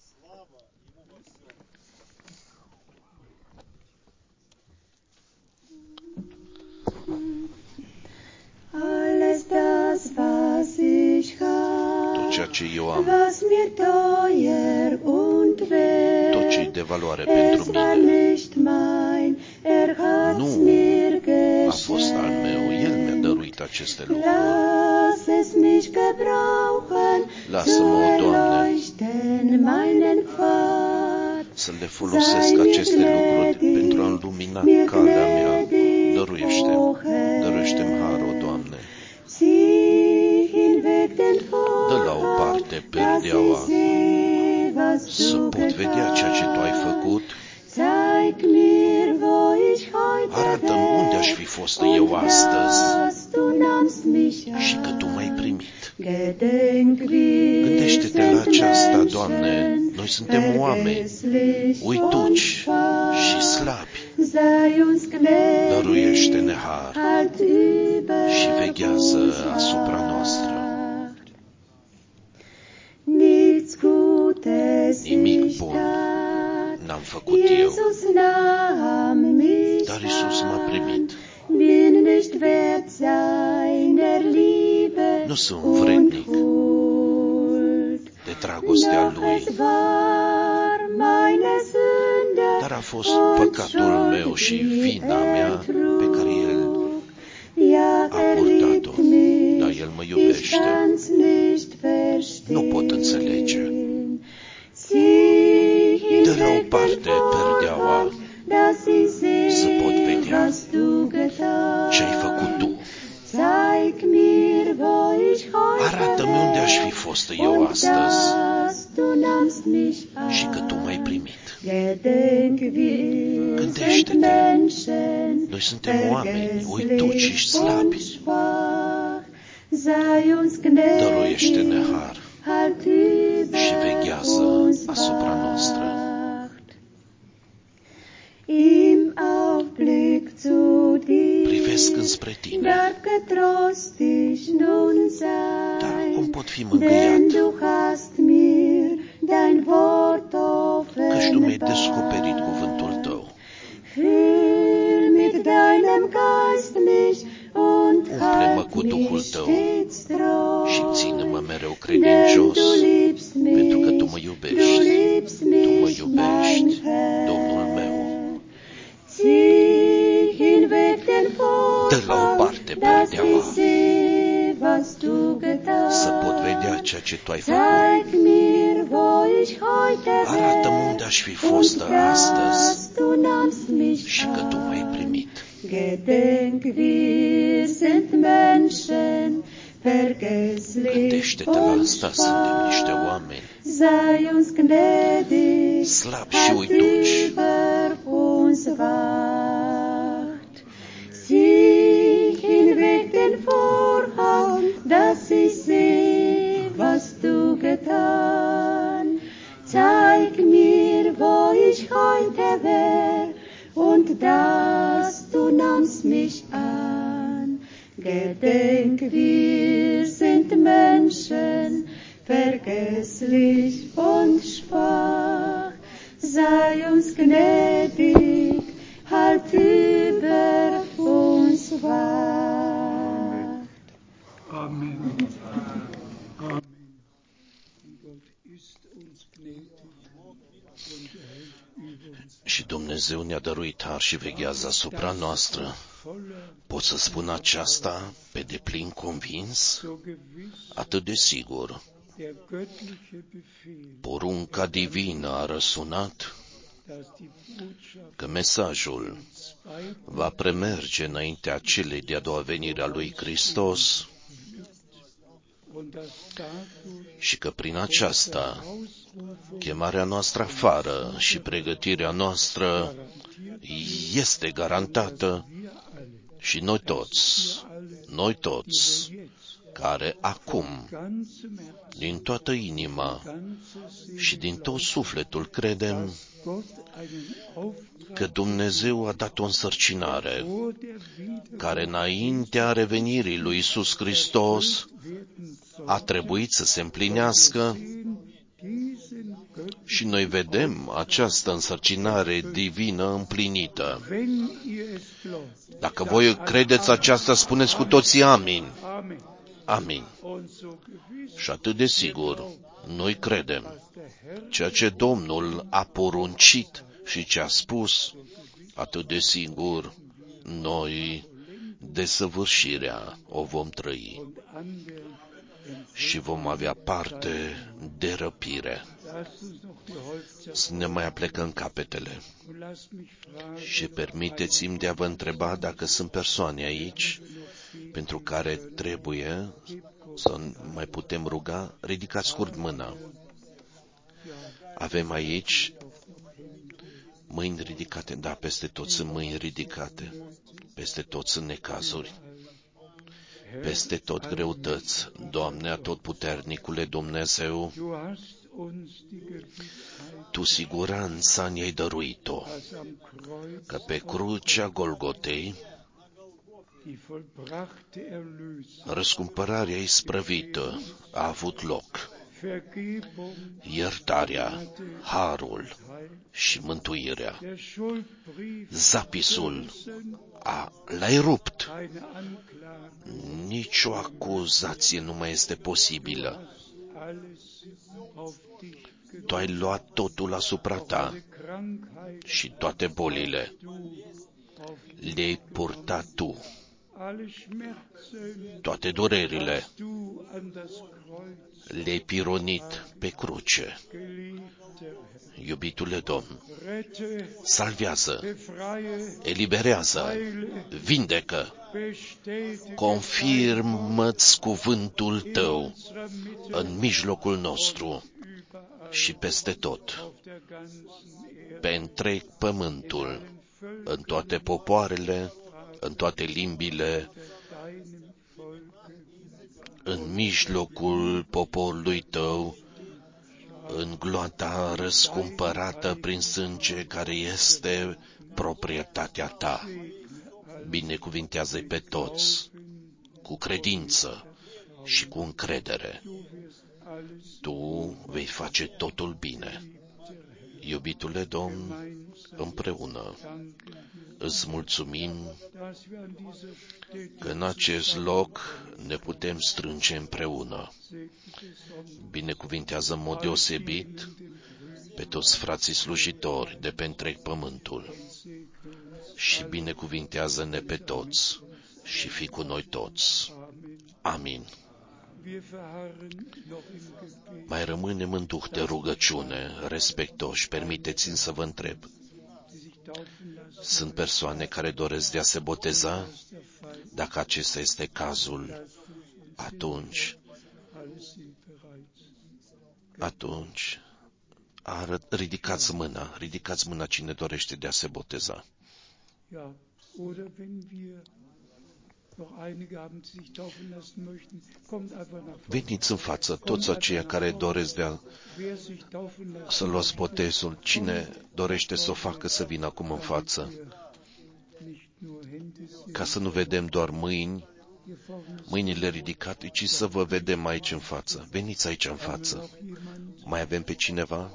Alles das, was ich habe, Tot ceea ce eu am, was mir teuer und wert, tot ce e de valoare es pentru war mine, nicht mein, hat's nu mir a fost al meu, El mi-a geschenkt. dăruit aceste lucruri. Lass es mich gebrauchen, Lasă-mă, zu Doamne, erleuchten meinen Pfad. să le folosesc aceste lucruri pentru a lumina calea mea. Dăruiește-mi harul, Doamne. Dă la o parte perdeaua, să pot vedea ceea ce Tu ai făcut. Arată-mi unde aș fi fost eu astăzi și că Tu m-ai primit. Gândește-te la aceasta, Doamne, noi suntem oameni uituci și slabi. dăruiește-ne har și veghează asupra noastră. Nimic bun n-am făcut eu, dar Iisus m-a primit. Nu sunt vrednic de dragostea Lui, dar a fost păcatul meu și vina mea pe care El a purtat-o, dar El mă iubește. Nu pot înțelege. Dă la o parte perdeaua să pot vedea ce-ai făcut Tu. Arată-mi unde aș fi fost eu astăzi și că Tu m-ai primit. Gândește-te, noi suntem oameni uituci, slabi. Dăruiește-ne har și veghează asupra noastră. Privesc înspre Tine, dar cum pot fi mângâiat? Căci Tu mi-ai descoperit cuvântul Tău. Umple-mă cu Duhul Tău și ține-mă mereu credincios, pentru că Tu mă iubești. Tu mă iubești, Domnul meu. Dă la o parte perdeaua să pot vedea ceea ce Tu ai făcut. Arată-mi unde aș fi fost astăzi și că Tu m-ai primit. Gândește-te la asta, suntem niște oameni slabi și uituci. Zieh hinweg den Vorhang, dass ich sehe, was Du getan. Zeig mir, wo ich heute wär, und dass Du nahmst mich an. Gedenk, wir sind Menschen, vergesslich und schwach. Sei uns gnädig, halt über uns wacht. Amen. Amen. Gott ist uns gnädig und hält über uns. Și Dumnezeu ne-a dăruit har și veghează asupra noastră. Pot să spun aceasta pe deplin convins, atât de sigur. Porunca divină a răsunat că mesajul va premerge înaintea celei de-a doua venire a lui Hristos și că prin aceasta chemarea noastră afară și pregătirea noastră este garantată și noi toți, care acum, din toată inima și din tot sufletul credem că Dumnezeu a dat o însărcinare care înaintea revenirii lui Iisus Hristos a trebuit să se împlinească și noi vedem această însărcinare divină împlinită. Dacă voi credeți aceasta, spuneți cu toții amin. Amin. Și atât de sigur, noi credem ceea ce Domnul a poruncit și ce a spus, atât de sigur, noi desăvârșirea o vom trăi și vom avea parte de răpire. Să ne mai aplecăm capetele și permiteți-mi de a vă întreba dacă sunt persoane aici pentru care trebuie să mai putem ruga. Ridicați scurt mâna. Avem aici mâini ridicate, da, peste tot sunt mâini ridicate, peste tot sunt necazuri, peste tot greutăți. Doamne, atotputernicule Dumnezeu, Tu siguranța ne-ai dăruit-o, că pe crucea Golgotei răscumpărarea isprăvită a avut loc. Iertarea, harul și mântuirea. Zapisul l-ai rupt. Nici o acuzație nu mai este posibilă. Tu ai luat totul asupra ta și toate bolile le-ai purtat tu. Toate durerile le-ai pironit pe cruce. Iubitule Domn, salvează, eliberează, vindecă, confirmă-ți cuvântul Tău în mijlocul nostru și peste tot, pe întreg pământul, în toate popoarele, în toate limbile, în mijlocul poporului Tău, în gloata răscumpărată prin sânge care este proprietatea Ta. Binecuvintează-i pe toți, cu credință și cu încredere. Tu vei face totul bine. Iubitule Domn, împreună îți mulțumim că în acest loc ne putem strânge împreună. Binecuvintează în mod deosebit pe toți frații slujitori de pe întreg pământul și binecuvintează-ne pe toți și fii cu noi toți. Amin. Mai rămânem în duh de rugăciune, respectoși. Permiteți-mi să vă întreb. Sunt persoane care doresc de a se boteza? Dacă acesta este cazul, atunci ridicați mâna cine dorește de a se boteza. Veniți în față, toți aceia care doresc să luați botezul. Cine dorește să o facă, să vină acum în față. Ca să nu vedem doar mâinile ridicate, ci să vă vedem aici în față. Veniți aici în față. Mai avem pe cineva?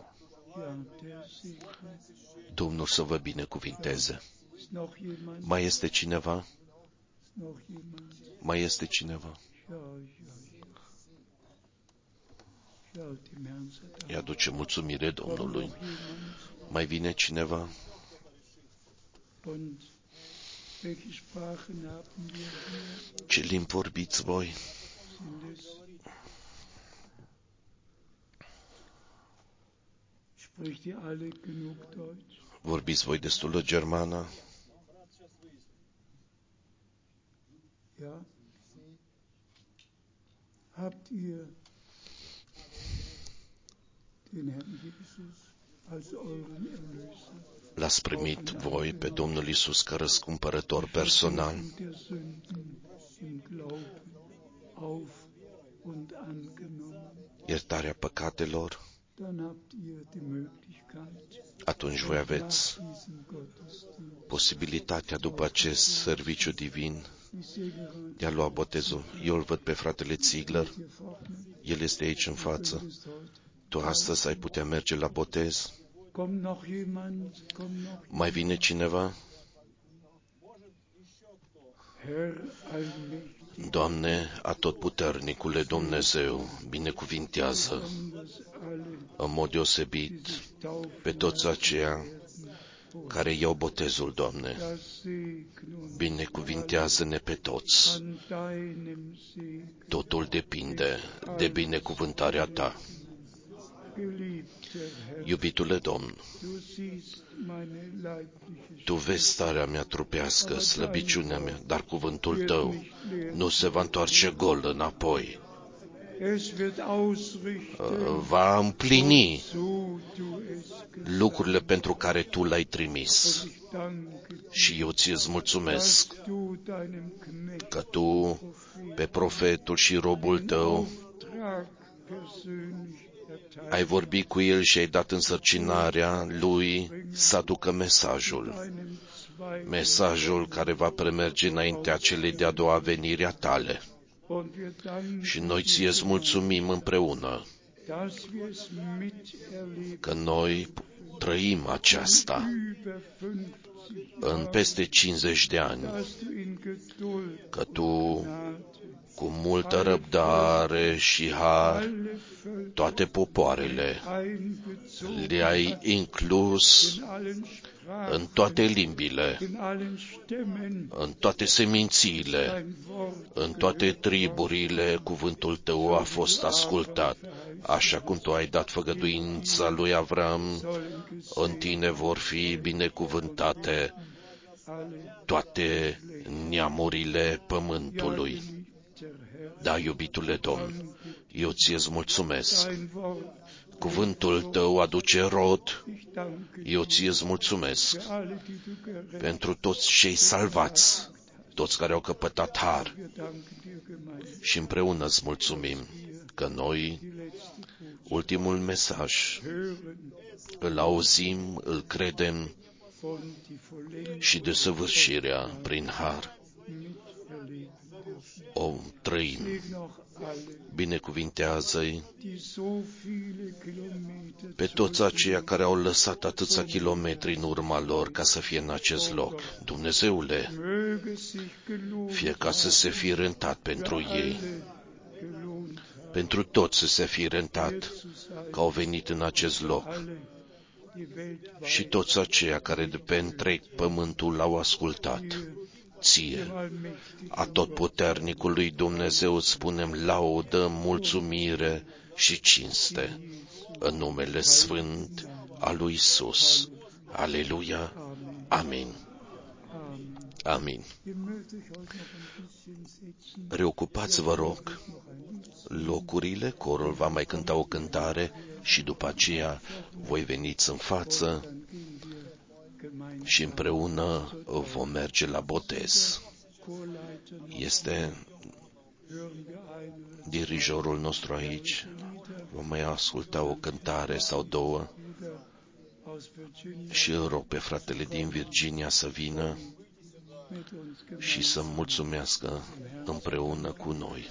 Domnul să vă binecuvinteze. Mai este cineva? Mai este cineva? Îi aduce mulțumire Domnului. Mai vine cineva? Ce limbi vorbiți voi? Vorbiți voi destul de germană? Habt ihr den Herrn Jesus als euren Erlöser? L-ați primit voi pe Domnul Iisus ca răscumpărător personal? Iertarea păcatelor? Atunci voi aveți posibilitatea după acest serviciu divin de a lua botezul. Eu îl văd pe fratele Ziegler, el este aici în față. Tu astăzi ai putea merge la botez? Mai vine cineva? Doamne, atotputernicule Dumnezeu, binecuvintează în mod deosebit pe toți aceia care iau botezul, Doamne. Binecuvintează-ne pe toți. Totul depinde de binecuvântarea Ta. Iubitule Domn, Tu vezi starea mea trupească, slăbiciunea mea, dar cuvântul Tău nu se va întoarce gol înapoi. Va împlini lucrurile pentru care Tu l-ai trimis. Și eu ți-ți mulțumesc că Tu, pe profetul și robul Tău, ai vorbit cu el și ai dat însărcinarea lui să aducă mesajul care va premerge înaintea celei de-a doua venire a tale. Și noi ție-ți mulțumim împreună că noi trăim aceasta în peste 50 de ani, că tu, cu multă răbdare și har, toate popoarele le-ai inclus în toate limbile, în toate semințiile, în toate triburile, cuvântul tău a fost ascultat, așa cum tu ai dat făgăduința lui Avram, în tine vor fi binecuvântate toate neamurile pământului. Da, iubitule Domn, eu ție-ți mulțumesc. Cuvântul tău aduce rod. Eu ție-ți mulțumesc pentru toți cei salvați, toți care au căpătat har. Și împreună îți mulțumim că noi, ultimul mesaj, îl auzim, îl credem și desăvârșirea prin har o trăim. Binecuvintează-i pe toți aceia care au lăsat atâția kilometri în urma lor ca să fie în acest loc. Dumnezeule, fie ca să se fi rentat pentru ei, pentru toți să se fi rentat că au venit în acest loc. Și toți aceia care de pe întreg pământul l-au ascultat. Ție, atotputernicului Dumnezeu, îți spunem laudă, mulțumire și cinste în numele sfânt al lui Isus. Aleluia. Amin. Amin. Reocupați-vă, rog, locurile, corul va mai cânta o cântare și după aceea voi veniți în față și împreună vom merge la botez. Este dirijorul nostru aici. Vom mai asculta o cântare sau două și îl rog pe fratele din Virginia să vină și să mulțumească împreună cu noi.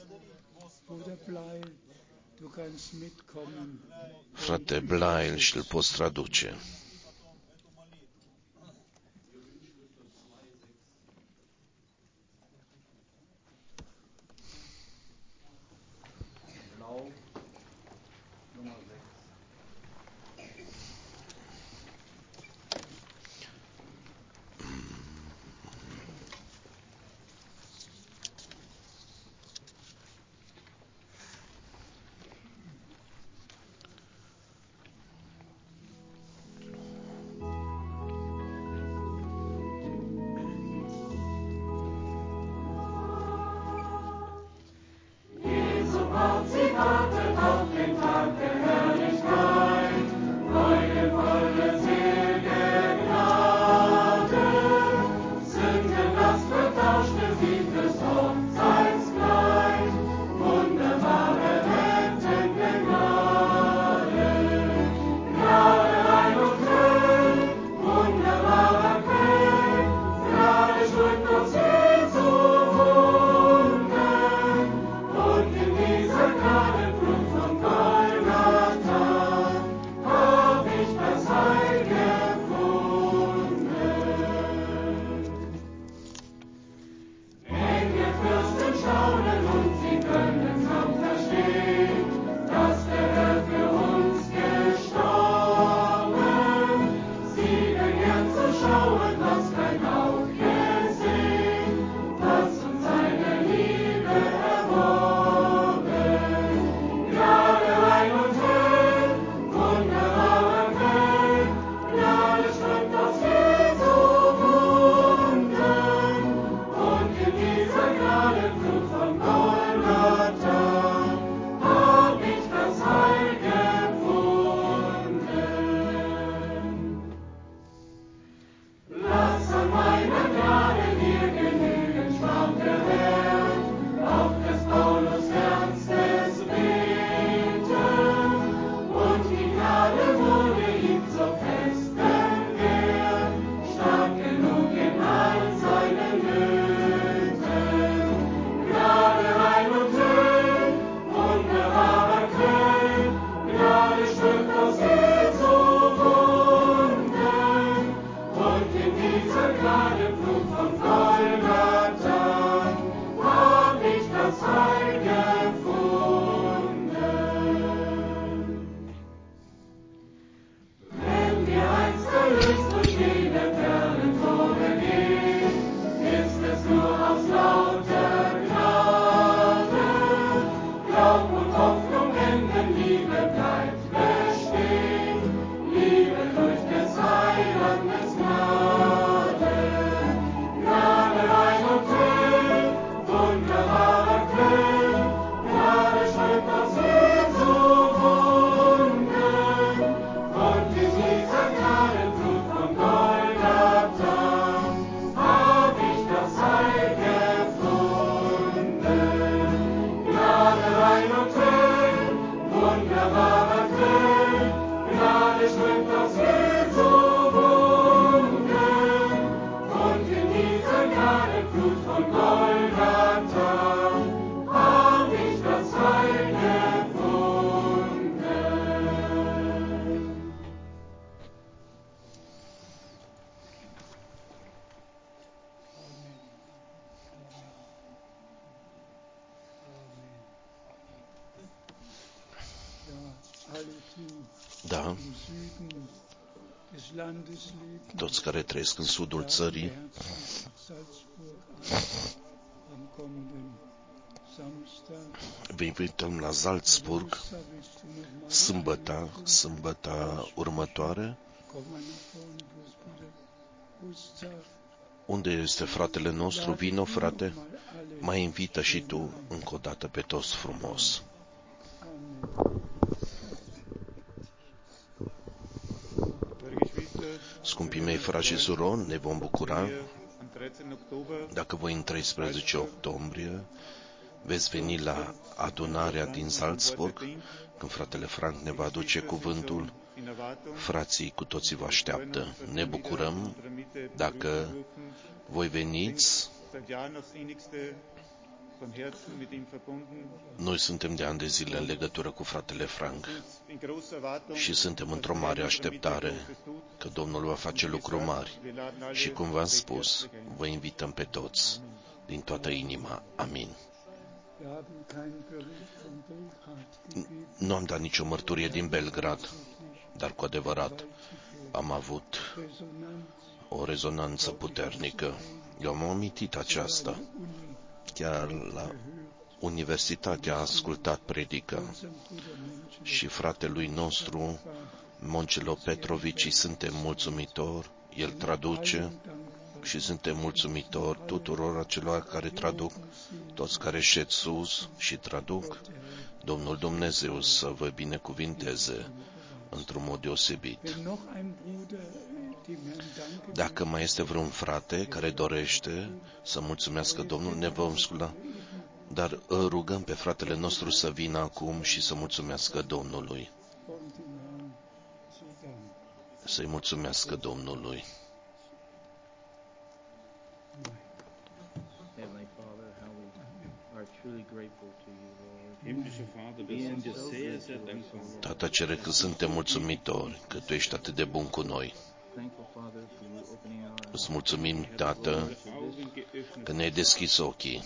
Frate Blail, și îl poți traduce. Da, toți care trăiesc în sudul țării vă invităm la Salzburg sâmbăta următoare. Unde este fratele nostru? Vino, frate, mai invită și tu încă o dată pe toți frumos. Scumpii mei, frați și surori, ne vom bucura dacă voi în 13 octombrie veți veni la adunarea din Salzburg, când fratele Frank ne va aduce cuvântul. Frații cu toții vă așteaptă. Ne bucurăm dacă voi veniți. Noi suntem de ani de zile în legătură cu fratele Frank și suntem într-o mare așteptare că Domnul va face lucruri mari. Și cum v-am spus, vă invităm pe toți din toată inima. Amin. Nu am dat nicio mărturie din Belgrad, dar cu adevărat am avut o rezonanță puternică. Eu am amintit aceasta. Chiar la universitate a ascultat predica și fratelui nostru, Moncelo Petrovici, suntem mulțumitori, el traduce și suntem mulțumitori tuturor acelor care traduc, toți care șed sus și traduc. Domnul Dumnezeu să vă binecuvinteze într-un mod deosebit. Dacă mai este vreun frate care dorește să mulțumească Domnul, ne vom scula, dar rugăm pe fratele nostru să vină acum și să mulțumească Domnului. Să-i mulțumească Domnului. Tată cere că suntem mulțumitori, că Tu ești atât de bun cu noi. Îți mulțumim, Tată, că ne-ai deschis ochii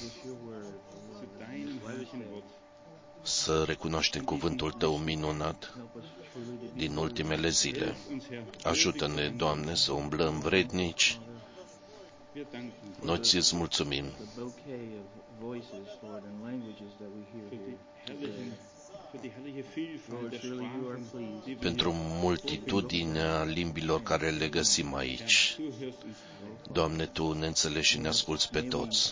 să recunoaștem cuvântul Tău minunat din ultimele zile. Ajută-ne, Doamne, să umblăm vrednici. Noi Ți-ți mulțumim pentru multitudinea limbilor care le găsim aici. Doamne, Tu ne înțelegi și ne asculți pe toți.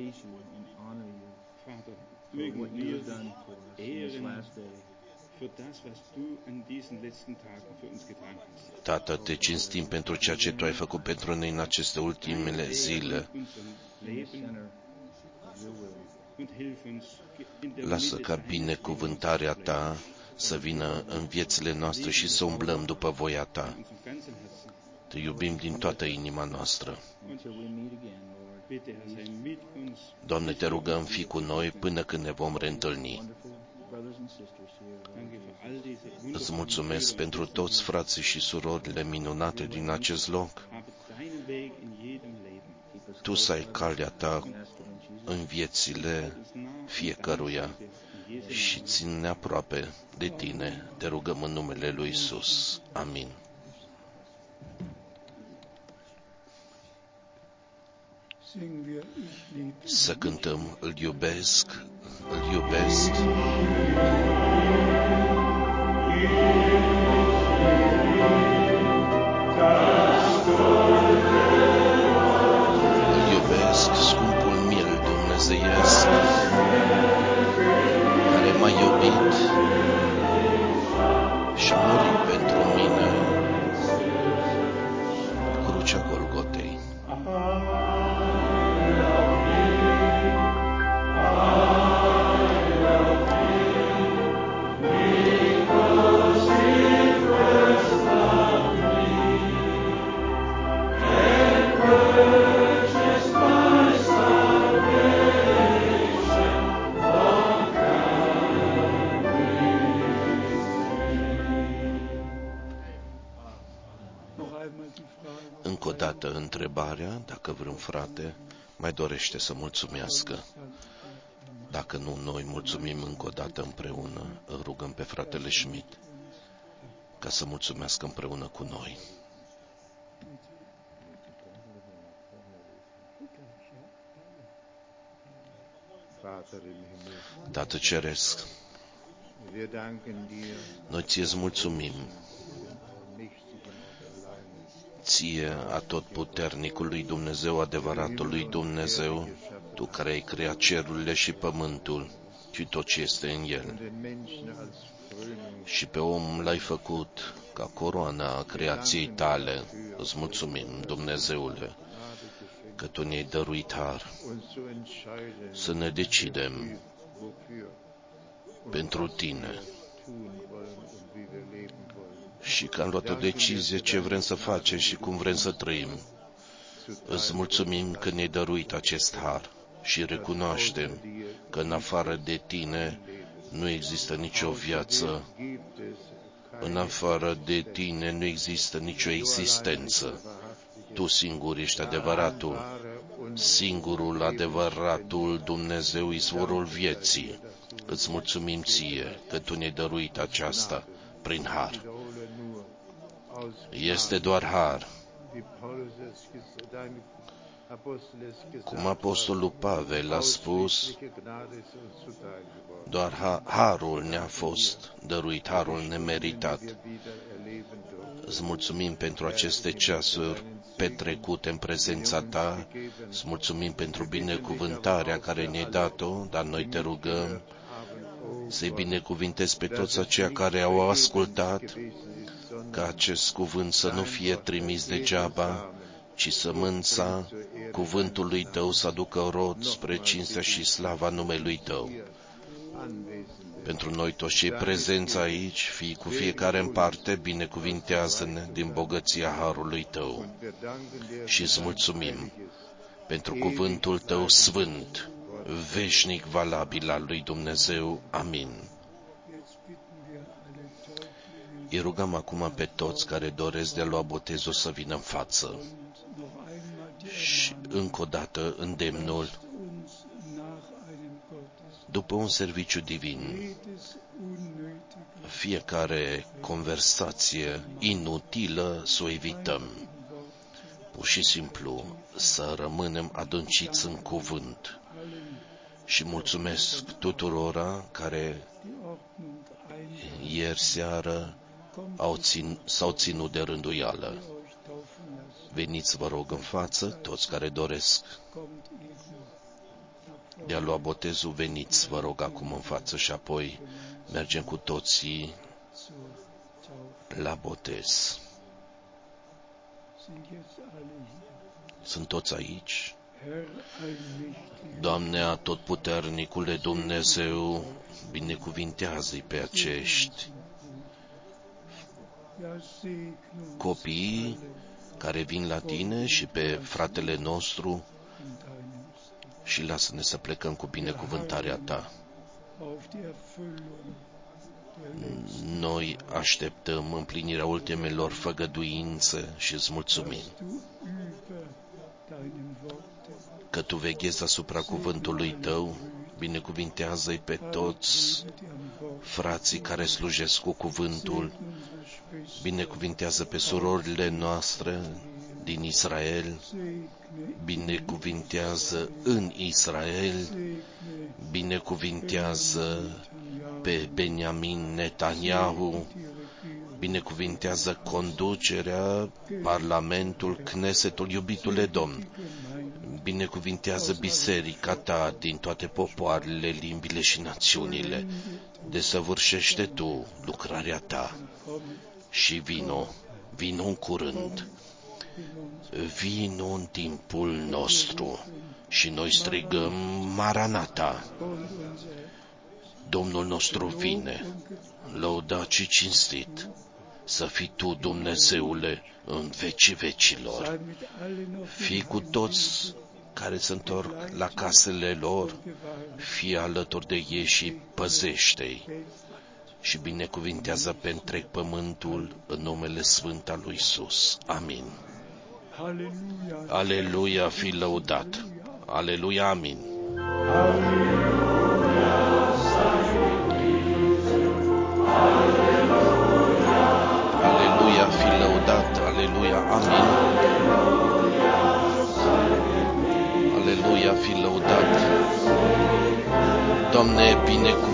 Tată, Te cinstim pentru ceea ce Tu ai făcut pentru noi în aceste ultimele zile. Lasă ca binecuvântarea Ta să vină în viețile noastre și să umblăm după voia Ta. Te iubim din toată inima noastră. Doamne, Te rugăm, fii cu noi până când ne vom reîntâlni. Îți mulțumesc pentru toți frații și surorile minunate din acest loc. Tu să ai calea ta în viețile fiecăruia și ține aproape de tine. Te rugăm în numele lui Isus. Amin. Să cântăm Îl iubesc, Îl iubesc. Îl iubesc, scumpul miel dumnezeiesc, care m-a iubit și a murit pentru mine pe crucea Golgotei. Încă o dată întrebarea, dacă vreun frate mai dorește să mulțumească. Dacă nu, noi mulțumim încă o dată împreună, îl rugăm pe fratele Schmidt ca să mulțumească împreună cu noi. Tată Ceresc, noi ți-ți mulțumim, ție, atotputernicului Dumnezeu, adevăratului Dumnezeu, tu care ai creat cerurile și pământul și tot ce este în el. Și pe om l-ai făcut ca coroana a creației tale. Îți mulțumim, Dumnezeule, că tu ne-ai dăruit har să ne decidem pentru tine și că am luat o decizie ce vrem să facem și cum vrem să trăim. Îți mulțumim că ne-ai dăruit acest har și recunoaștem că în afară de tine nu există nicio viață, în afară de tine nu există nicio existență. Tu singur ești adevăratul, singurul adevăratul Dumnezeu, izvorul vieții. Îți mulțumim ție că tu ne-ai dăruit aceasta prin har. Este doar har. Cum apostolul Pavel a spus, doar harul ne-a fost dăruit, harul nemeritat. Îți mulțumim pentru aceste ceasuri petrecute în prezența ta, îți mulțumim pentru binecuvântarea care ne-ai dat-o, dar noi te rugăm să-i binecuvintezi pe toți aceia care au ascultat, ca acest cuvânt să nu fie trimis degeaba, ci sămânța cuvântului tău să aducă rod spre cinstea și slava numelui tău. Pentru noi toți cei prezenți aici, fii cu fiecare în parte, binecuvintează-ne din bogăția harului tău. Și îți mulțumim pentru cuvântul tău sfânt, veșnic valabil al lui Dumnezeu. Amin. Îi rugăm acum pe toți care doresc de a lua botezul să vină în față. Și încă o dată îndemnul, după un serviciu divin, fiecare conversație inutilă să o evităm. Pur și simplu să rămânem adânciți în cuvânt. Și mulțumesc tuturora care ieri seară s-au ținut de rânduială. Veniți, vă rog, în față, toți care doresc de a lua botezul, veniți, vă rog, acum în față și apoi mergem cu toții la botez. Sunt toți aici? Doamne, atotputernicule Dumnezeu, binecuvintează-i pe acești copii care vin la tine și pe fratele nostru și lasă-ne să plecăm cu binecuvântarea ta. Noi așteptăm împlinirea ultimelor făgăduințe și îți mulțumim. că Tu veghezi asupra cuvântului Tău. Binecuvintează-i pe toți frații care slujesc cu cuvântul. Binecuvintează pe surorile noastre din Israel. Binecuvintează în Israel. Binecuvintează pe Benjamin Netanyahu. Binecuvintează conducerea, Parlamentul, Knesetul, iubitule Domn. Binecuvintează biserica Ta din toate popoarele, limbile și națiunile. Desăvârșește Tu lucrarea Ta și vino în curând. Vino în timpul nostru și noi strigăm Maranata. Domnul nostru vine, lăudat și cinstit să fii Tu, Dumnezeule, în vecii vecilor. Fii cu toți care se întorc la casele lor, fii alături de ei și păzește-i. Și binecuvintează pe întreg pământul în numele Sfânt al lui Iisus. Amin. Aleluia, fi lăudat. Aleluia, amin. Aleluia, fi lăudat. Aleluia, amin. Aleluia, fi lăudat. Doamne, binecuvântează